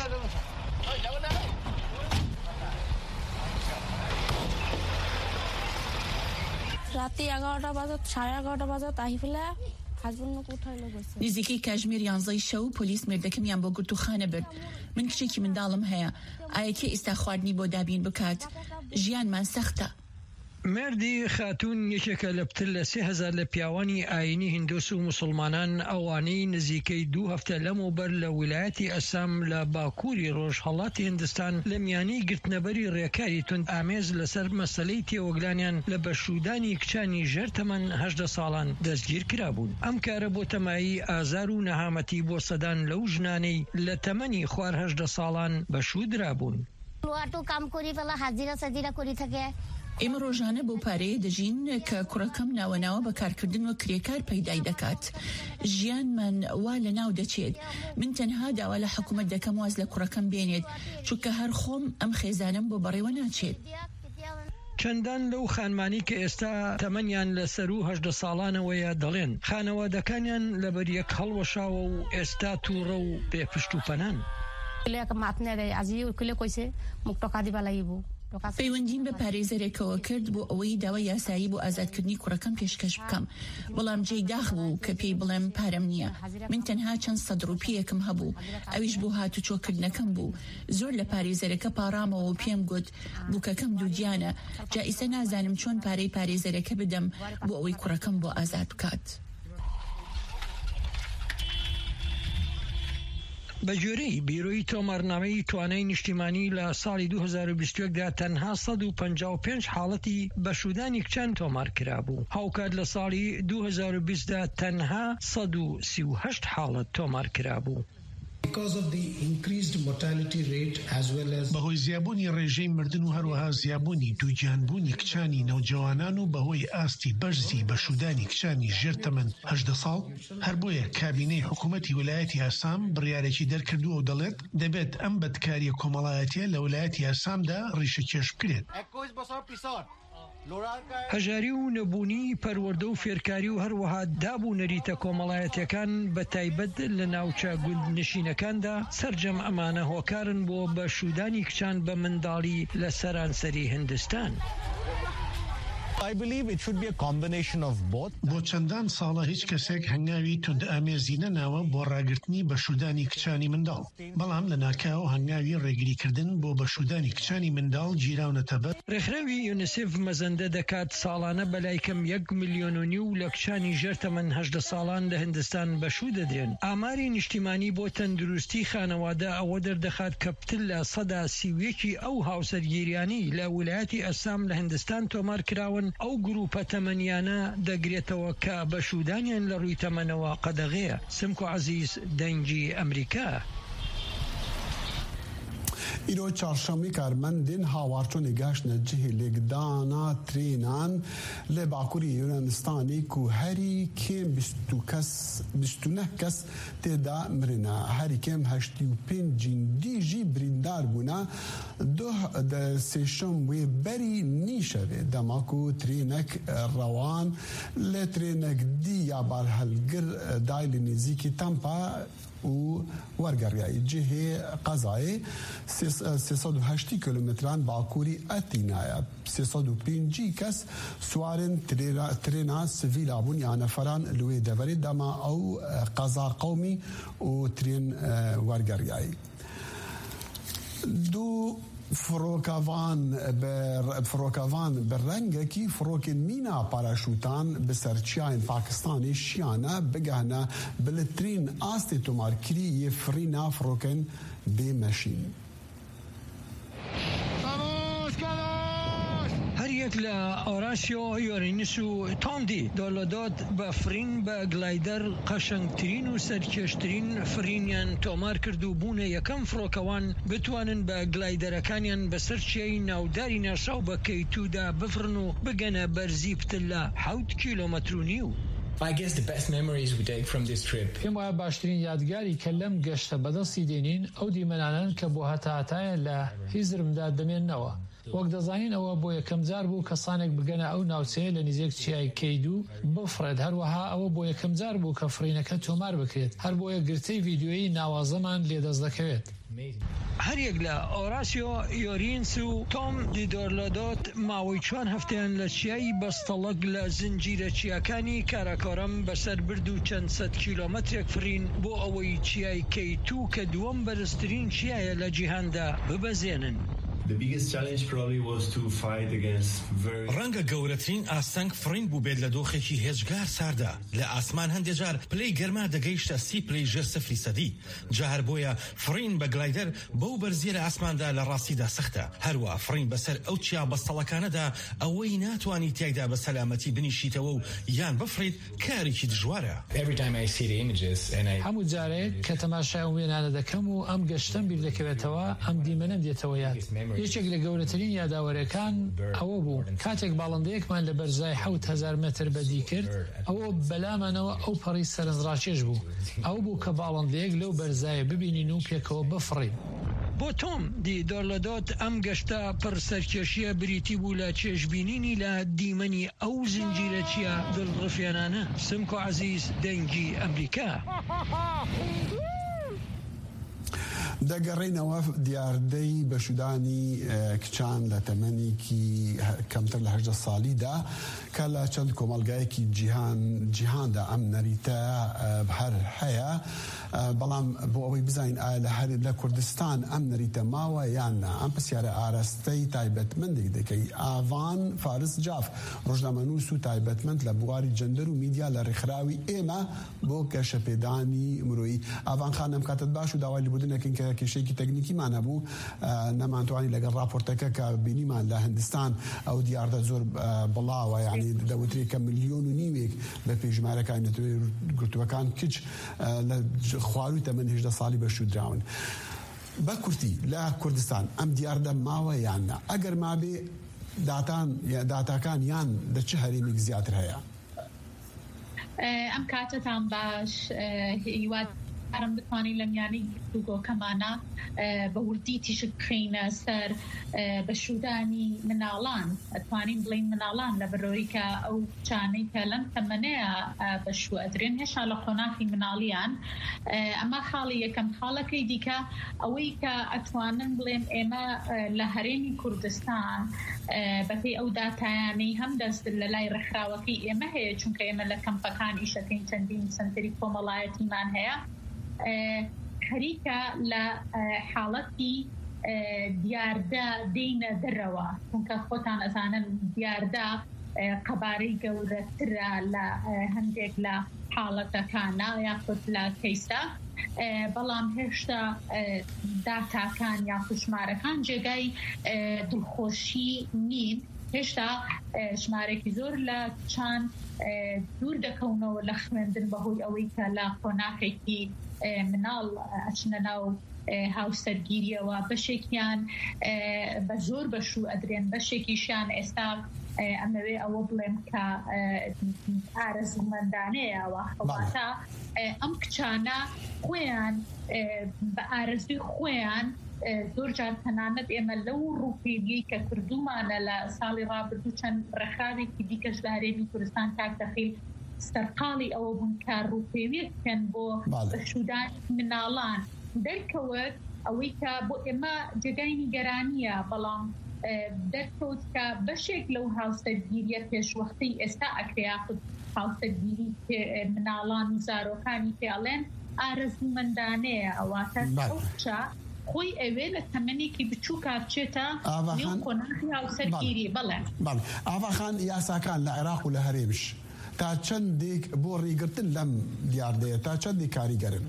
ৰাতি 11টা বজাত 11:30 বজাত আহি পেলাই نزیکی کاژمیر 11 شەو پۆلیس مێردەکەمیان بۆ گرتوخانە برد. من کچێکی منداڵم هەیە. ئایا کێ ئێستا خواردنی بۆ دابین بکات؟ ژیانمان سەختە. مردی خاتون یەکێکە لە پتر لە 3000 لە پیاوانی ئاینی هیندۆس و مسلمانان ئەوانەی نزیکەی 2 هەفتە لەمەوبەر لە ویلایەتی ئەسام لە باکووری ڕۆژهەڵاتی هیندستان لە میانەی گرتنەبەری ڕێکاری تند ئامێز لەسەر مەسەلەی تێوەگلانیان لە بەشودانی کچانی ژێر تەمەن 18 ساڵان دەستگیر کرابوون. ئەم کارە بۆ تەمایی ئازار و نەهامەتی بۆ سەدان لەو ژنانەی لە تەمەنی خوار 18 ساڵان بەشودرابوون. কাম কৰি পেলাই হাজিৰা সাজিৰা কৰি থাকে. ئێمە ڕۆژانە بۆ پارەیە دەژین کە کوڕەکەم ناوەناوە بەکارکردن و کرێکار پەیدای دەکات. ژیانمان وا لە ناو دەچێت. من تەنها داوا لە حکوومەت دەکەم واز لە کوڕەکەم بێنێت چونکە هەر خۆم ئەم خێزانم بۆ بەڕێوە ناچێت. چەندان لەو خانمانی کە ئێستا تەمەنیان لە سەر و 18 ساڵانەوەیە دەڵێن خانەوادەکانیان لەبەر یەک هەڵوەشاوە و ئێستا تووڕە و بێپشت و پەنان. پەیوەندیم بە پارێزەرێکەوە کرد بۆ ئەوەی داوای یاسایی بۆ ئازادکردنی کوڕەکەم پێشکەش بکەم، بەڵام جێی داخ بوو کە پێی بڵێم پارەم نییە. من تەنها چەند سەد ڕوپیەکم هەبوو، ئەویش بۆ هاتوچۆکردنەکەم بوو. زۆر لە پارێزەرەکە پاڕامەوە و پێم گوت بووکەکەم دوودیانە، جا ئیسە نازانم چۆن پارەی پارێزەرەکە بدەم بۆ ئەوەی کوڕەکەم بۆ ئازاد بکات. بە جۆرەی بیرۆی تۆمارنامەی توانای نیشتیمانی لە ساڵی 2021دا تەنها 155 حاڵەتی بەشودانی کچان تۆمار کرابوو. هاوکات لە ساڵی 2020دا تەنها 138 حاڵەت تۆمار کرابوو. بەهۆی زیابوونی ڕێژەی مردن و هەروەها زیابوونی دووگیانبوونی کچانی نەوجەوانان و بەهۆی ئاستی بەرزی بەشودانی کچانی ژێر تەمەن 18 ساڵ، هەر بۆیە کابینەی حکوومەتی ویلایەتی ئاسام بڕیارێکی دەرکردووە و دەڵێت دەبێت ئەم بەدکاریە کۆمەڵایەتیە لە ویلایەتی ئاسامدا ڕیشەکێش بکرێت. هەژاری و نەبوونی پەروەردە و فێرکاری و هەروەها دابوو نەریتە کۆمەڵایەتەکان بە تایبەت لە ناوچە گوندنشینەکاندا سەرجەم ئەمانە هۆکارن بۆ بەشودانی کچان بە منداڵی لە سەرانسەری هیندستان. بۆ چەندان ساڵە هیچ کەسێک هەنگاوی تند ئامێزی نەناوە بۆ ڕاگررتنی بەشودانی کچانی منداڵ، بەڵام لە ناکاو هەنگاوی ڕێگریکردن بۆ بەشودانی کچانی منداڵ گیراونەتە بەر. ڕێکخراوی یونیسف مەزەندە دەکات ساڵانە بەلایکەم 1.5 ملیۆن لە کچانی ژێر تەمەن 18 ساڵان لە هیندستان بەشوو دەدرێن. ئاماری نیشتیمانی بۆ تەندروستی خانەوادە ئەوە دەردەخات کە پتر لە 31 ئەو هاوسەرگیریانی لە ویلایەتی ئەسام لە هیندستان تۆمار کراون ئەو گروپە تەمەنیانە دەگرێتەوە کە بەشودانیان لە ڕووی تەمەنەوە قەدەغەیە. سمکو عەزیز، دەنگی ئەمریکا. ئیرۆ چارشەمەی کارمەندên هاوارچۆنê گەشتنە cihê lêgdana trênan lê Bakurê Yûnanistanê ku herî kêm 29 kes têda mirine, herî kêm 85 cîndî jî birîndar bûne. Duh de sêşem wê berî nîşevê dema ku trênek rewan lê trênek dî ya barhelgir day li nêzîkî Tampa û wergeriyayê cihê qezayê 380 kilometran Bakurî Etînaya. 305 kes swarên trêna sivîl abûn ya neferan li wê deverê dema ew qeza qewmî û trên wergeriyayê. فڕۆکەوان بە ڕەنگێکی فڕۆکên مîna paraşûtan bi serçiyayên Pakistanê şiyane bigehne bilîtirîn astê tomarkirî yê firîna firokên bêmeşîn. هەریەک لە ئۆراسیۆ یۆرینس و تۆمدی دۆلۆدۆت بە فرین بە گلایدەر قەشەنگترین و سەرکێشترین فرینیان تۆمار کرد و بوونە یەکەم فڕۆکەوان بتوانن بە گلایدەرەکانیان بەسەر چیای ناوداری ناساو بە کەیتودا بفرن و بگەنە بەرزی پتر لە 7 کیلۆمەتر و نیو. پێم وایە باشترین یادگاری کە لەم گەشتە بەدەستی دێنین ئەو دیمەنانن کە بۆ هەتاتایە لە هیزرمدا دەمێننەوە. وەک دەزانین ئەوە بۆ یەکەم جار بوو کەسانێک بگەنە ئەو ناوچەیە لە نزیک چیای کەیدو بفرێت. هەروەها ئەوە بۆ یەکەم جار بوو کە فرینەکە تۆمار بکرێت، هەر بۆیە گرتەی ڤیدیۆیی ناوازەمان لێدەست دەکەوێت. هەریەک لە ئۆراسیۆ یۆرینس و تۆم دیدۆرلۆدۆت ماوەی 4 هەفتەیان لە چیایی بەستەڵەک لە زنجیرە چیاکانی کاراکۆرەم بەسەر برد و چەند سەد کیلۆمەترێک فرین بۆ ئەوەی چیای کەیتو کە دووەم بەرزترین چیایە لە جیهاندا ببەزێنن. ڕەنگە گەورەترین ئاستەنگ فرین بوو بێت لە دۆخێکی هێزگار ساردا. لە ئاسمان هەندێک جار پلەی گەرما دەگەیشتە 30 پلەی ژێر سەفری سەدی. جا هەر بۆیە فرین بە گلایدەر بەو بەرزیە لە ئاسماندا لە ڕاستیدا سەختە. هەروە فرین بەسەر ئەو چیا بەستەڵەکانەدا ئەوەی ناتوانی تیایدا بە سەلامەتی بنیشیتەوە و یان بفرید کارێکی دژوارە. هەموو جارێک کە تەماشای وێنانە دەکەم و ئەم گەشتم بیر دەکەوێتەوە ئەم دیمەنەم دێتەوە یاد. یەکێک لە گەورەترین یاداوەریەکان ئەوە بوو کاتێک باڵندەیەکمان لە بەرزای 7000 متر بەدی کرد، ئەوە بەلامانەوە ئەو پەڕی سەرنجڕاکێش بوو. ئەو بوو کە باڵندەیەک لەو بەرزایە ببینین و پێکەوە بفڕین. بۆ تۆم دیدۆرلۆدۆت ئەم گەشتە پڕ سەرکێشیە بریتی بوو لە چێژبینینی لە دیمەنی ئەو زنجیرە چیە دڵڕفێنانە. سمکۆ عەزیز، دەنگی ئەمریکا. دەگەڕێینەوە دیاردەی بەشودانی کچان لە تەمەنێکی کەمتر لە 18 ساڵیدا کە لە چەند کۆمەلگایەکی جیهاندا ئەم نەریتە هەر هەیە، بەڵام بۆ ئەوەی بزانین لە کوردستان ئەم نەریتە ماوە یاننا. ئەم پرسیارە ئاراستەی تایبەتمەندێک دەکەی. ئاڤان فارس جاف ڕۆژنامەنووس و تایبەتمەند لە بواری جەندەر و میدیا لە ڕێکخراوی ئێمە بۆ گەشەپێدانی مرۆیی. ئاڤان خان ئەم کاتت باش و داوای لێبوردنەکەین کە کێشەیەکی تەکنیکیمان هەبوو، نەمانتوانی لەگەڵ راپۆرتەکە کە بینیمان لە هەندستان ئەو دیاردە زۆر بڵاوە، یعنی دەوترێت کە 1.5 ملیۆن بە پێشمارەکانی نەتەوەی گرتووەکان کچ لە خواروی تەمەن 18 ساڵی بەشودراون. بە کورتی لە کوردستان ئەم دیاردە ماوە یاننا؟ ئەگەر مابێ داتاکان یان لە چه هەرێمێک زیاتر هەیە؟ ئەم کاتتان باش. هیواد ئەرم بتوانین لە میانی گفتوگۆکەمانە بە وردی تیشک بخینە سەر بەشودانی مناڵان، ئەتوانین بڵین مناڵان لە بەرۆی کە ئەو چانەی کە لەم تەمەنەیە بەشوو ئەدرێن هێشتا لە قۆناغی مناڵیان. ئەمە خاڵی یەکەم. خاڵەکەی دیکە ئەوەی کە ئەتوانن بڵێن ئێمە لە هەرێمی کوردستان بەپێی ئەو داتایانەی هەم دەست لە لای ڕێکخراوەکەی ئێمە هەیە، چونکە ئێمە لە کەمپەکان ئیشەکەین چەندین سنتەری کۆمەڵایەتیمان هەیە، خەریکە لە حاڵەتی دیاردە دێنە دەرەوە، چونکە خۆتان ئەزانن دیاردە قەبارەی گەورەترە لە هەندێک لە حاڵەتەکانە یاخود لە کەیسە، بەڵام هێشتا داتاکان یا ژمارەکان جێگای دڵخۆشی نین. هێشتا ژمارێکی زۆر لە چان دوور دەکەونەوە لە خوێندن بەهۆی ئەوەی کە لە قۆناغێکی مناڵ ئەچنە ناو هاوسەرگیریەوە، بەشێکیان بە زۆر بەشوو ئەدرێن، بەشێکیشیان ئێستا ئەمەوێ ئەوە بڵێم کە ئارەزومەندانەیەوە خەواتە ئەم کچانە خۆیان بە ئارەزوی خۆیان زۆر جار تەنانەت ئێمە لەو ڕووپێویەی کە کردومانە لە ساڵی ڕابردوو چەند ڕێکخراوێکی دیکەش لە هەرێمی کوردستان کاک دەخیل سەرقاڵی ئەوە بوون کە ڕووپێویە بکەن بۆ بەشودانی مناڵان دەرکەوت ئەوەی کە بۆ ئێمە جێگای نیگەرانیە، بەڵام دەرکەوت کە بەشێک لەو هاوسەرگیریە پێشوەختی ئێستا ئەکریا هاوسەرگیری مناڵان و زارۆکانی پێڵێن ئارەزومەندانەیە، ئەواتە خۆی ئەوێ لە تەمەنێکی بچوو کارچێتە نێو قۆناغی هاوسەرگیری. بەڵێ ئاڤاخان، یاساکان لە عێراق و لە هەرێمش تا چەندێک بۆ ڕێگرتن لەم دیاردەیە تا چەندێک کاریگەرن؟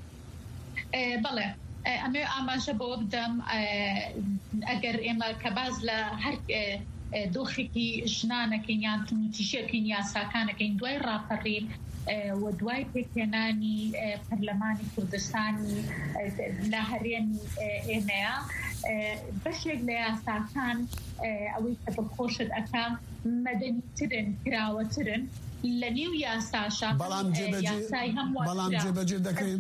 بەڵێ ئەمێ ئاماژە بۆ بدەم ئەگەر ئێمە کە باز لە هەر دۆخێکی ژنانەکەین یان تونوتیژەکەین یاساکانەکەین دوای ڕاپەڕین و دوای پێکهێنانی پەرلەمانی کوردستانی لە هەرێمی ئێمەیە، بەشێک لە یاساکان ئەوەی کە دڵخۆشت ئەکا مەدەنیترن، کراوەترن لە نێو یاساشا، بەڵام جێبەجێ دەکرێت.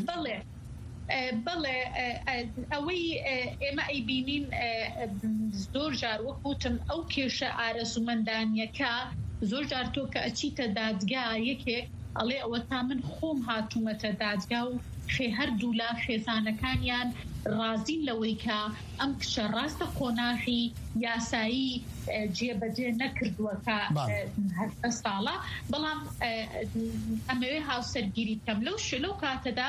بەڵێ ئەوەی ئێمە ئەیبینین زۆر جار وەکوتم ئەو کێشە ئارەزومەندانیەکە زۆر جار تۆ کە ئەچیتە دادگا یەکێک ئەڵێ ئەوە تا من خۆم هاتوومەتە دادگا و هەردوو لە خێزانەکانیان ڕازین لەوەی کە ئەم کچە ڕاستە قۆناغی یاسایی جێبەجێ نەکردووەکە هەفتە ساڵە، بەڵام ئەمەوێ هاوسەرگیری بکەم لەو کاتەدا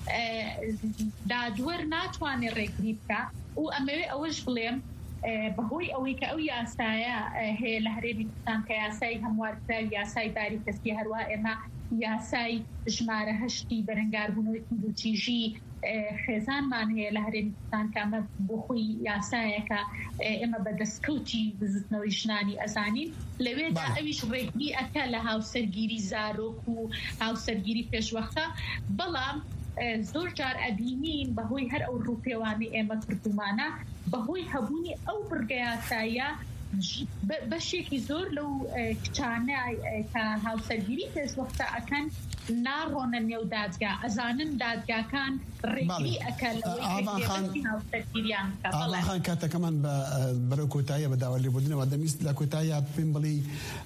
دادوەر ناتوانێت ڕێگری بکە و ئەمەوێ ئەوەش بڵێم بەهۆی ئەوەی کە ئەو یاسایە هەیە لە هەرێمی کوردستان کە یاسای هەموارکراوی یاسای داری کەسی هەروە ئێمە یاسای ژمارە 8 بەرەنگاربوونەوەی تیژی خێزانمان هەیە لە هەرێمی کوردستان کە ئەمە بۆ خۆی یاسایەکە ئێمە بە دەستکەوتی بزوتنەوەی ژنانی ئەزانین، لەوێدا ئەویش ڕێگری ئەکا لە هاوسەرگیری زارۆک و هاوسەرگیری پێشوەختە، بەڵام زۆر جار ئەبینین بەهۆی هەر ئەو ڕووپێوانی ئێمە کردومانە بەهۆی هەبوونی ئەو بڕگە یاساییە بەشێکی زۆر لەو کچانە کە هاوسەرگیری پێشوەختە ئەکەن ناڕۆنە نێو دادگا، ئەزانن دادگاکان ڕێگری ئەکە هاوسەرگیریان. ئاڤاخان، کاتەکەمان بەرەو کۆتاییە بە داوا لێبوردنەوە دەمویست لە کۆتاییە پێم بڵێ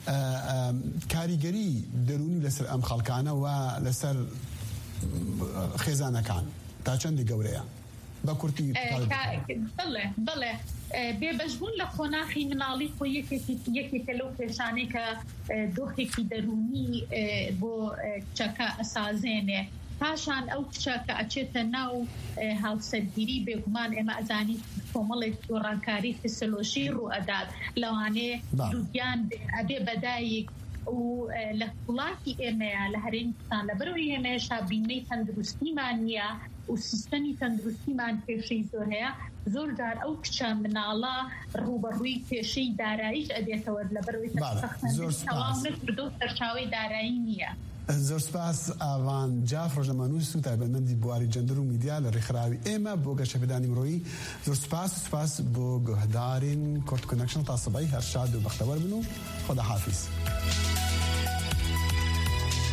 کاریگەری دەرونی لەسەر ئەم خەڵکانە و لەسەر خێزانەکان تا چەندی گەورەیە؟ بە کورتی بڵێ بێبەشبوون لە خۆناخی مناڵی خۆ یەکێکە لەو پێشانەی کە دۆخێکی دەرونی بۆ کچەکە ئەسازێنێ پاشان ئەو کچە کە ئەچێتە ناو هاوسەرگیری بێگومان ئێمە ئەزانی کۆمەڵێک گۆڕانکاری فسیۆلۆژی ڕوئەدات لەوانێ دووگیان ئەبێ بەدایک و لە وڵاتی ئێمەیە لە هەرێمیستان لەبەرەوەی ئێمەیەشا بینەی تەندروستیمان نییە و سیستەمی تەندروستیمان کێشەی زۆر هەیە زۆر جار ئەو کچە مناڵە ڕوبەڕووی کێشەی داراییش ئەدێتەوە لەبەرەوەی تەواو نەکردو سەرچاوەی دارایی نییە. زۆر سپاس ئاوان جاف ڕۆژنامەنووس و تایبەتمەندی بواری جەندەر و میدیا لە ڕێکخراوی ئێمە بۆ گەشەپێدانی مرۆیی زۆر سپاس بۆ گۆهدارین کۆرت کۆنەکشن تا سبەی هەر شاد و بەختەوەر بن و خۆداحافیز.